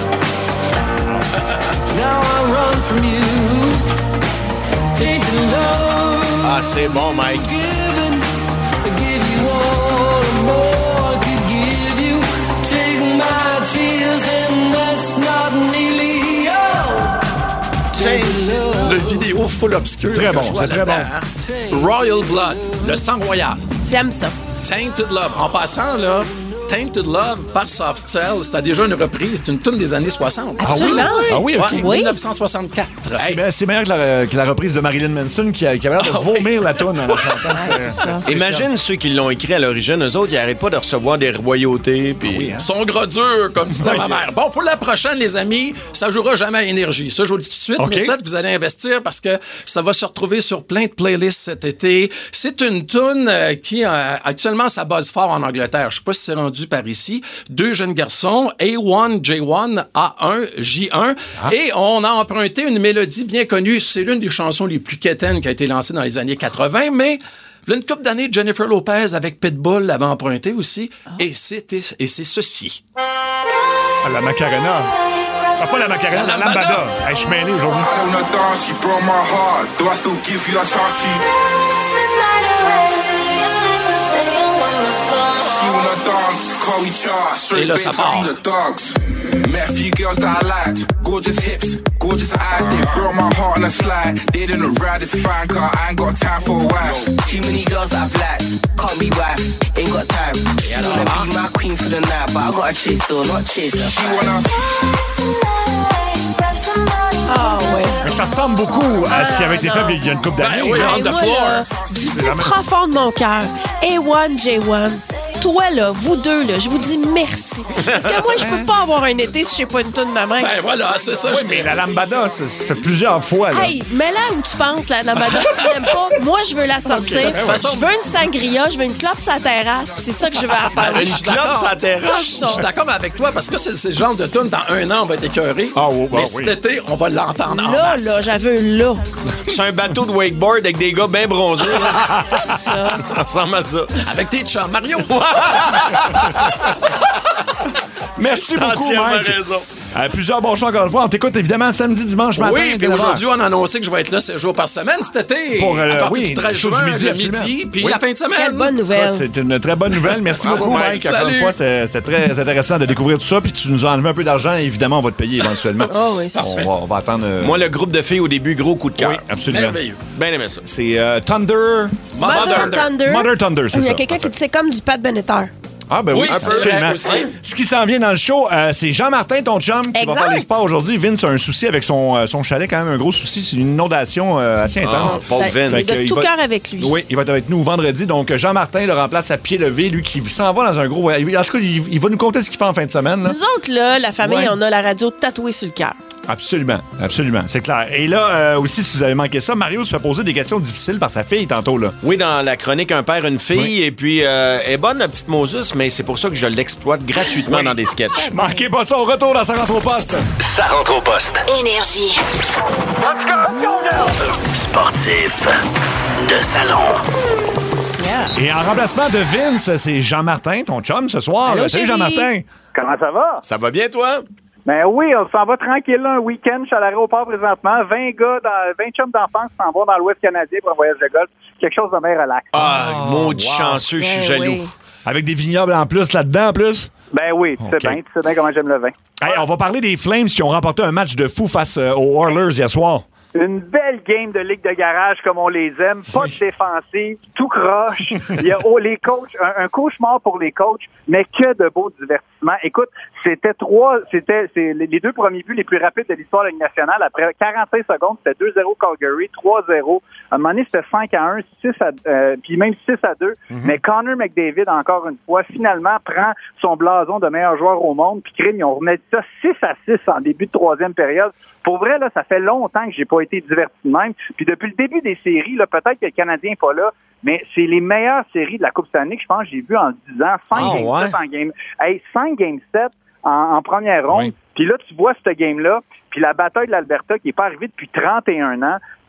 now I run from you. Tainted love. Ah, c'est bon, Mike. Given, I give you all and more I could give you. Take my tears and that's not nearly all. Le vidéo full obscur. Très bon, c'est très bon. Hein? Royal Blood, le sang royal. J'aime ça. Tainted Love. En passant, là, Tainted Love par Soft Cell, c'était déjà une reprise. C'est une tune des années soixante. Ah oui? Ah oui, OK. Ouais, Oui. dix-neuf cent soixante-quatre. Hey, ben, c'est meilleur que la, que la reprise de Marilyn Manson qui, a, qui avait l'air de vomir la toune en la chantant. C'était- c'était spécial. Imagine ceux qui l'ont écrit à l'origine, eux autres, ils n'arrêtent pas de recevoir des royautés. Puis... Son gras dur, comme disait ma mère. Bon, pour la prochaine, les amis, ça jouera jamais à Énergie. Ça, je vous le dis tout de suite. OK. Mais peut-être que vous allez investir parce que ça va se retrouver sur plein de playlists cet été. C'est une toune euh, qui, euh, actuellement, ça buzz fort en Angleterre. Je sais pas si c'est rendu par ici. Deux jeunes garçons, A un, J un, A un, J un. Et on a emprunté une mélodie bien connue. C'est l'une des chansons les plus quétaines qui a été lancée dans les années quatre-vingt, mais... Il y a une couple d'années, Jennifer Lopez avec Pitbull l'avait emprunté aussi. Et c'était et c'est ceci. Ah, la Macarena. Ah, pas la Macarena, la, La lambada. lambada. Hey, je suis mêlé aujourd'hui. I wanna dance, you broke my heart. Do I still give you a chance to? She wanna dance, Chloe Char, Et straight là, babes, ça part. I'm the dogs. Met a few girls that I liked, gorgeous hips, gorgeous eyes. They broke my heart on a slide. They didn't ride this fine car. I ain't got time for a wife. Too many girls that I've liked, can't be wife, ain't got time. She wanna be my queen for the night, but I gotta chase though, not chase her. She wanna. Ah, ouais. Mais ça ressemble beaucoup à ce qui avait été fait il y a une couple d'années. Ben oui, là. on the Moi, floor. là, du C'est plus la même- profond de mon cœur, A un, J un, toi, là, vous deux, là, je vous dis merci. Parce que moi, je peux pas avoir un été si je sais pas une toune de ma main. Ben voilà, c'est ça. Oui, je mais la lambada, ça se fait plusieurs fois. Là. Hey, mais là où tu penses, la lambada, tu l'aimes pas, moi, je veux la sortir. Ok, de toute façon- Je veux une sangria, je veux une clope sur la terrasse, puis c'est ça que je veux apprendre. Je suis d'accord. sur la terrasse. Comme Je ça. suis d'accord avec toi parce que c'est c'est le genre de tune dans un an, on va être écœuré. Ah oui, mais ah cet oui. été, on va l'entendre en Là, masse. là, j'avais là. C'est un bateau de wakeboard avec des gars bien bronzés. là. Ça. Ça ressemble à ça. Avec tes chums, Mario. Merci beaucoup, Entièrement Mike. raison. Euh, plusieurs bons choix encore une fois. On t'écoute évidemment samedi, dimanche matin. Oui, puis dès neuf heures. aujourd'hui, on a annoncé que je vais être là sept jours par semaine cet été. Pour, euh, à partir oui, du treize chose du juin, midi, le absolument. midi, puis Oui. la fin de semaine. Quelle bonne nouvelle. Écoute, C'est une très bonne nouvelle. Merci Bravo, beaucoup, Mike. Mike. Encore Salut. une fois, c'est- c'était très intéressant de découvrir tout ça. Puis tu nous as enlevé un peu d'argent. Évidemment, on va te payer éventuellement. Oh oui, c'est on, sûr. va, on va attendre. euh, Moi, le groupe de filles, au début, gros coup de cœur. Oui, absolument. Merveilleux. Bien aimé ça. C'est euh, Thunder. Mother Thunder. Mother Thunder, c'est Il y ça. a quelqu'un qui dit c'est comme du Pat Benatar. Ah, ben oui, Oui, c'est absolument. vrai aussi. Ce qui s'en vient dans le show, euh, c'est Jean-Martin, ton chum, qui va Exact. faire les sports aujourd'hui. Vince a un souci avec son, euh, son chalet, quand même, un gros souci. C'est une inondation euh, assez intense. Ah, pauvre Ben, Vince. de il tout va- cœur avec lui. Oui, il va être avec nous vendredi. Donc, Jean-Martin le remplace à pied levé, lui qui s'en va dans un gros voyage. En tout cas, il, il va nous conter ce qu'il fait en fin de semaine. Là. Nous autres, là, la famille, Ouais. on a la radio tatouée sur le cœur. Absolument, absolument, c'est clair. Et là, euh, aussi, si vous avez manqué ça, Mario se fait poser des questions difficiles par sa fille tantôt. Là. Oui, dans la chronique Un père, une fille. Oui. Et puis, euh, elle est bonne, la petite Moses, mais c'est pour ça que je l'exploite gratuitement Oui. dans des sketchs. Manquez pas ça, au retour dans sa rentre au poste. Ça rentre au poste. Énergie. Let's go! Sportif de salon. Et en remplacement de Vince, c'est Jean-Martin, ton chum, ce soir. Allô, là. Salut, chérie. Jean-Martin. Comment ça va? Ça va bien, toi? Ben oui, on s'en va tranquille là, un week-end. Je suis à l'aéroport présentement. vingt gars, dans, vingt chums d'enfance s'en vont dans l'Ouest canadien pour un voyage de golf. Quelque chose de bien relax. Ah, maudit wow. chanceux, je suis Ben jaloux. oui. Avec des vignobles en plus là-dedans, en plus. Ben oui, tu sais Ok. bien, tu sais bien comment j'aime le vin. Hey, on va parler des Flames qui ont remporté un match de fou face euh, aux Oilers hier soir. Une belle game de ligue de garage comme on les aime. Pas de défensive, tout croche. Il y a oh, les coachs, un, un cauchemar pour les coachs, mais que de beaux divertissements. Écoute, c'était trois, c'était c'est les les deux premiers buts les plus rapides de l'histoire de la Ligue nationale. Après quarante-cinq secondes, c'était deux zéro Calgary, trois zéro. À un moment donné, c'était cinq à un, six à euh, puis même six à deux. Mais Connor McDavid, encore une fois, finalement prend son blason de meilleur joueur au monde. Puis crime, ils ont remis ça six à six en début de troisième période. Pour vrai, là, ça fait longtemps que j'ai pas été diverti de même. Puis depuis le début des séries, là, peut-être que le Canadien n'est pas là, mais c'est les meilleures séries de la Coupe Stanley que je pense que j'ai vu en dix ans. cinq Ah, game ouais? sept en game. Hey, cinq game sept en, en première ronde. Oui. Puis là, tu vois cette game-là, puis la bataille de l'Alberta qui n'est pas arrivée depuis trente et un ans.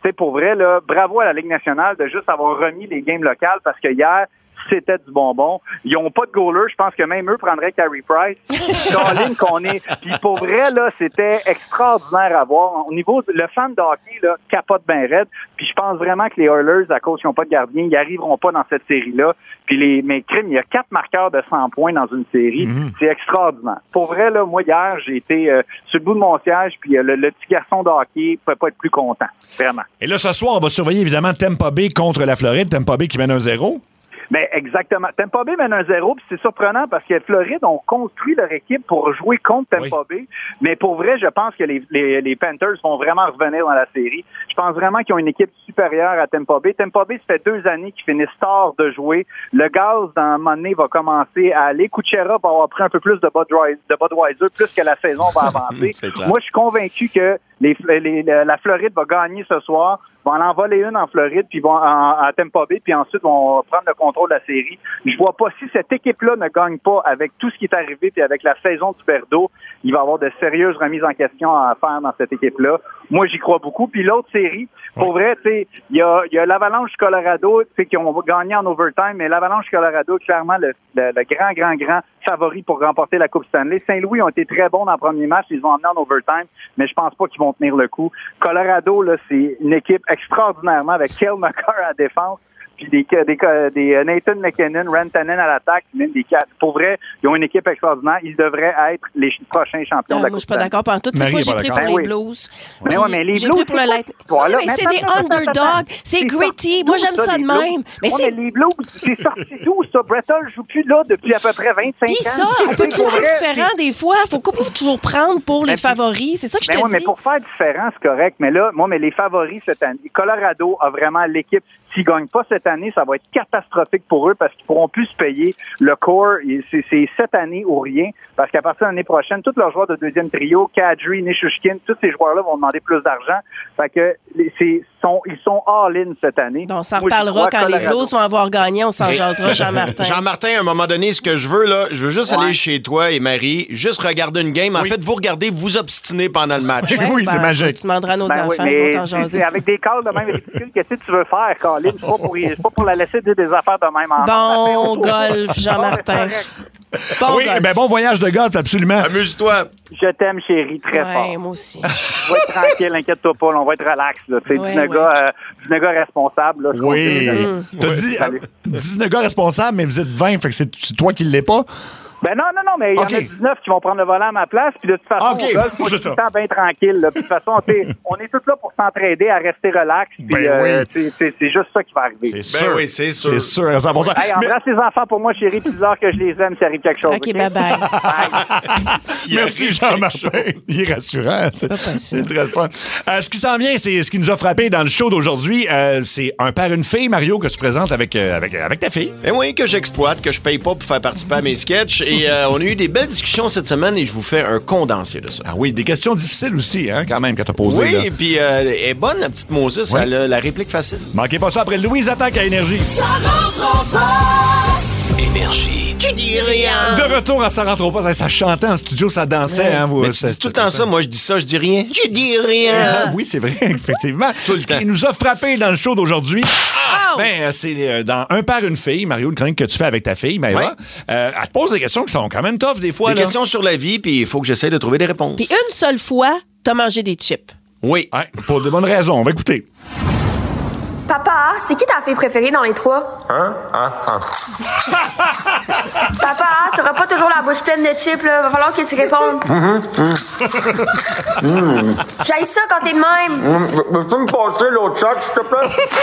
tu sais, pour vrai, là, bravo à la Ligue nationale de juste avoir remis les games locales parce que hier, c'était du bonbon. Ils ont pas de goaler. Je pense que même eux prendraient Carey Price. Caroline qu'on est. Puis pour vrai, là, c'était extraordinaire à voir. Au niveau, de, le fan de hockey, là, capote bien raide. Puis je pense vraiment que les Oilers, à cause qu'ils n'ont pas de gardien, ils arriveront pas dans cette série-là. Puis les, mes crimes, il y a quatre marqueurs de cent points dans une série. Mm-hmm. C'est extraordinaire. Pour vrai, là, moi, hier, j'ai été euh, sur le bout de mon siège, puis euh, le, le petit garçon de hockey ne pouvait pas être plus content. Vraiment. Et là, ce soir, on va surveiller évidemment Tampa Bay contre la Floride. Tampa Bay qui mène un zéro. Ben exactement. Tampa Bay mène un zéro, puis c'est surprenant parce que Floride ont construit leur équipe pour jouer contre Tampa oui. Bay. Mais pour vrai, je pense que les, les, les Panthers vont vraiment revenir dans la série. Je pense vraiment qu'ils ont une équipe supérieure à Tampa Bay. Tampa Bay, ça fait deux années qu'ils finissent tard de jouer. Le gaz, dans un moment donné, va commencer à aller. Kuchera va avoir pris un peu plus de Budweiser, de Budweiser plus que la saison va avancer. Moi, je suis convaincu que les, les, la Floride va gagner ce soir. Vont en envoler une en Floride, puis vont en, à Tampa Bay, puis ensuite vont prendre le contrôle de la série. Je vois pas si cette équipe-là ne gagne pas avec tout ce qui est arrivé, puis avec la saison du Berdo, il va y avoir de sérieuses remises en question à faire dans cette équipe-là. Moi, j'y crois beaucoup. Puis l'autre série, pour vrai, tu sais, il y a, y a l'Avalanche Colorado, tu sais, qui ont gagné en overtime, mais l'Avalanche Colorado est clairement le, le, le grand, grand, grand favori pour remporter la Coupe Stanley. Saint-Louis ont été très bons dans le premier match, ils ont emmené en overtime, mais je pense pas qu'ils vont tenir le coup. Colorado, là, c'est une équipe extraordinairement avec Cale Makar à la défense, puis des, des, des Nathan McKinnon, Rantanen à l'attaque, même des quatre. Pour vrai, ils ont une équipe extraordinaire. Ils devraient être les prochains champions ah, de la moi, Coupe. Je suis pas d'accord par tout. C'est quoi, j'ai pris pour les Blues. Mais ouais, mais les j'ai Blues, pris pour le Lightning. Voilà, oui, mais c'est des underdogs. C'est gritty. Moi, j'aime ça de même. Mais, ouais, mais les Blues, c'est sorti d'où, ça? Brettol joue plus là depuis à peu près vingt-cinq Puis ans. ça, on peut toujours être différent des fois. Faut pas toujours prendre pour les favoris. C'est ça que je te ouais, dis. Mais pour faire différent, c'est correct. Mais là, moi, mais les favoris cette année, Colorado a vraiment l'équipe. S'ils gagnent pas cette année, ça va être catastrophique pour eux parce qu'ils pourront plus se payer le core. C'est, c'est cette année ou rien. Parce qu'à partir de l'année prochaine, tous leurs joueurs de deuxième trio, Kadri, Nishushkin, tous ces joueurs-là vont demander plus d'argent. Fait que c'est, sont, ils sont all-in cette année. Donc, on s'en reparlera quand Colorado. Les Blues vont avoir gagné. On s'en jasera, Jean-Martin. Jean-Martin, à un moment donné, ce que je veux, là, je veux juste ouais. aller chez toi et Marie, juste regarder une game. En oui. fait, vous regardez, vous obstinez pendant le match. Ouais, oui, ben, c'est magique. Tu demanderas à nos ben enfants, oui, ils vont t'en jaser. Avec des calls de même ridicules, qu'est-ce que tu veux faire, Colin? C'est pas pour, c'est pas pour la laisser dire des affaires de même en Bon golf, Jean-Martin. Bon oui, ben bon voyage de golf, absolument. Amuse-toi. Je t'aime, chérie, très ouais, fort. Moi aussi. On va être tranquille, inquiète-toi pas, là, on va être relax. Là. C'est ouais, dix-neuf ouais. gars, euh, dix-neuf gars responsables. Là, oui. Mmh. T'as dit euh, dix-neuf gars responsables, mais vous êtes vingt, fait que c'est, c'est toi qui l'es pas. Ben non, non, non, mais il okay. y en a dix-neuf qui vont prendre le volant à ma place, puis de toute façon, okay. on golf, moi, je suis tout le temps bien tranquille. Là. Puis de toute façon, on est tous là pour s'entraider, à rester relax, puis ben euh, oui. c'est, c'est, c'est juste ça qui va arriver. C'est sûr. Ben oui, c'est sûr. C'est sûr, à cent pour cent. Hey, embrasse mais... les enfants pour moi, chérie, puis dis-leur que je les aime s'il arrive quelque chose. OK, okay? bye-bye. bye. Merci, Jean-Martin. Il est rassurant. C'est, c'est très fun. Euh, ce qui s'en vient, c'est ce qui nous a frappé dans le show d'aujourd'hui. Euh, c'est un père, une fille, Mario, que tu présentes avec, euh, avec, avec ta fille. Ben oui, que j'exploite, que je paye pas pour faire participer à mes sketchs. Et euh, on a eu des belle discussion cette semaine et je vous fais un condensé de ça. Ah oui, des questions difficiles aussi, hein, quand même, que t'as posées. Oui, et puis euh, elle est bonne, la petite Moses, oui. Elle a la réplique facile. Manquez pas ça après Louise Attaque à Énergie. Ça rentre au poste. Énergie. Tu dis rien. De retour à Ça rentre au poste. Ça chantait en studio, ça dansait. Ouais. Hein, vous, mais tu dis tout le temps ça. Moi, je dis ça, je dis rien. Tu dis rien. Ah, oui, c'est vrai, effectivement. Tout le Ce temps. Qui nous a frappé dans le show d'aujourd'hui, ah, ben, c'est dans Un père, une fille, Mario, le chronique que tu fais avec ta fille, Maëva. Ouais. Euh, elle te pose des questions qui sont quand même tough des fois. Des là. questions sur la vie, puis il faut que j'essaie de trouver des réponses. Puis une seule fois, t'as mangé des chips. Oui. Ouais, pour de bonnes raisons. On va écouter. Papa, c'est qui ta fille préférée dans les trois? Hein? Hein? Hein? Papa, t'auras pas toujours la bouche pleine de chips, là. Va falloir que tu répondes. Mm-hmm. Mm. J'haïs ça quand t'es de même. Mm. Veux-tu me passer l'autre chat, s'il te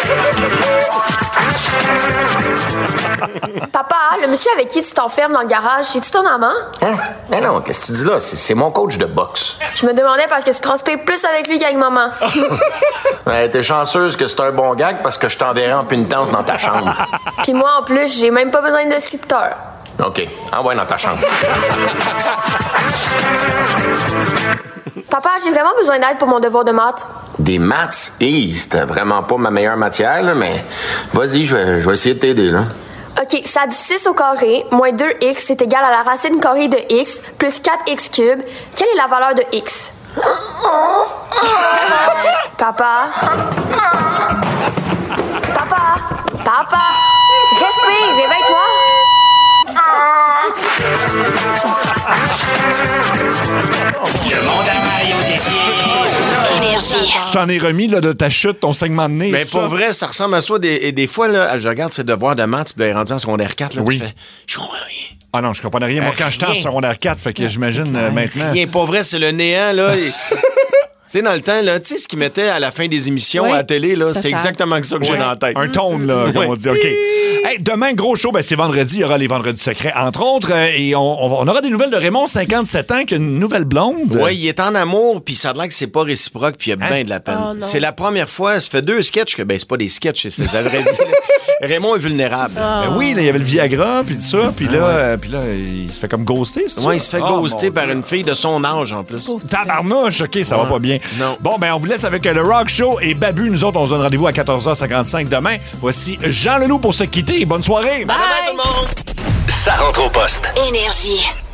plaît? Papa, le monsieur avec qui tu t'enfermes dans le garage, c'est-tu ton amant? Hein? Mais non, qu'est-ce que tu dis là? C'est, c'est mon coach de boxe. Je me demandais parce que tu transpires plus avec lui qu'avec maman. Ouais, t'es chanceuse que c'est un bon gag parce que je t'enverrai en pénitence dans ta chambre. Puis moi, en plus, j'ai même pas besoin de descripteur. OK, envoie dans ta chambre. Papa, j'ai vraiment besoin d'aide pour mon devoir de maths. Des maths? Hey, c'était vraiment pas ma meilleure matière, là, mais vas-y, je vais, je vais essayer de t'aider, là. OK, ça dit six au carré, moins deux x, c'est égal à la racine carrée de x, plus quatre x cube. Quelle est la valeur de x? Papa? Papa? Papa? Respire, réveille-toi! Le monde à Mario Tessier. Énergie. Tu t'en es remis là, de ta chute, ton segment de nez. Mais tout pour ça? vrai, ça ressemble à ça. Des, et des fois, là, je regarde ces devoirs de maths, puis là, il est rendu en secondaire quatre, là, Oui. tu fais, je comprends rien. Ah non, je comprenais rien. Moi, Euh, quand j'étais en rien. secondaire quatre, fait que j'imagine euh, maintenant. Rien, pas vrai, c'est le néant, là. Et- Tu sais, dans le temps, là, tu sais, ce qu'ils mettaient à la fin des émissions Oui, à la télé, là, ça c'est sert. exactement ça que j'ai Ouais. dans la tête. Un tone, là, comme Ouais. on dit. OK. Hey, demain, gros show, ben, c'est vendredi. Il y aura les vendredis secrets, entre autres. euh, et on, on- on aura des nouvelles de Raymond, cinquante-sept ans, qui a une nouvelle blonde. Oui, il est en amour, puis ça a l'air que c'est pas réciproque, puis il y a Hein? bien de la peine. Oh, non. c'est la première fois, ça fait deux sketchs que, ben, c'est pas des sketchs, c'est la vraie vie. là. Raymond est vulnérable. Ben oui, là, il y avait le Viagra, puis tout ça. Puis là, euh, puis là, il se fait comme ghoster, c'est ça? Ouais, il se fait Ah, ghoster mon par Dieu. une fille de son âge, en plus. Tabarnouche, OK, ça va pas bien. Non. Bon, ben, on vous laisse avec euh, le Rock Show et Babu. Nous autres, on se donne rendez-vous à quatorze heures cinquante-cinq demain. Voici Jean Leloup pour se quitter. Bonne soirée. Bye, bye tout le monde! Ça rentre au poste. Énergie.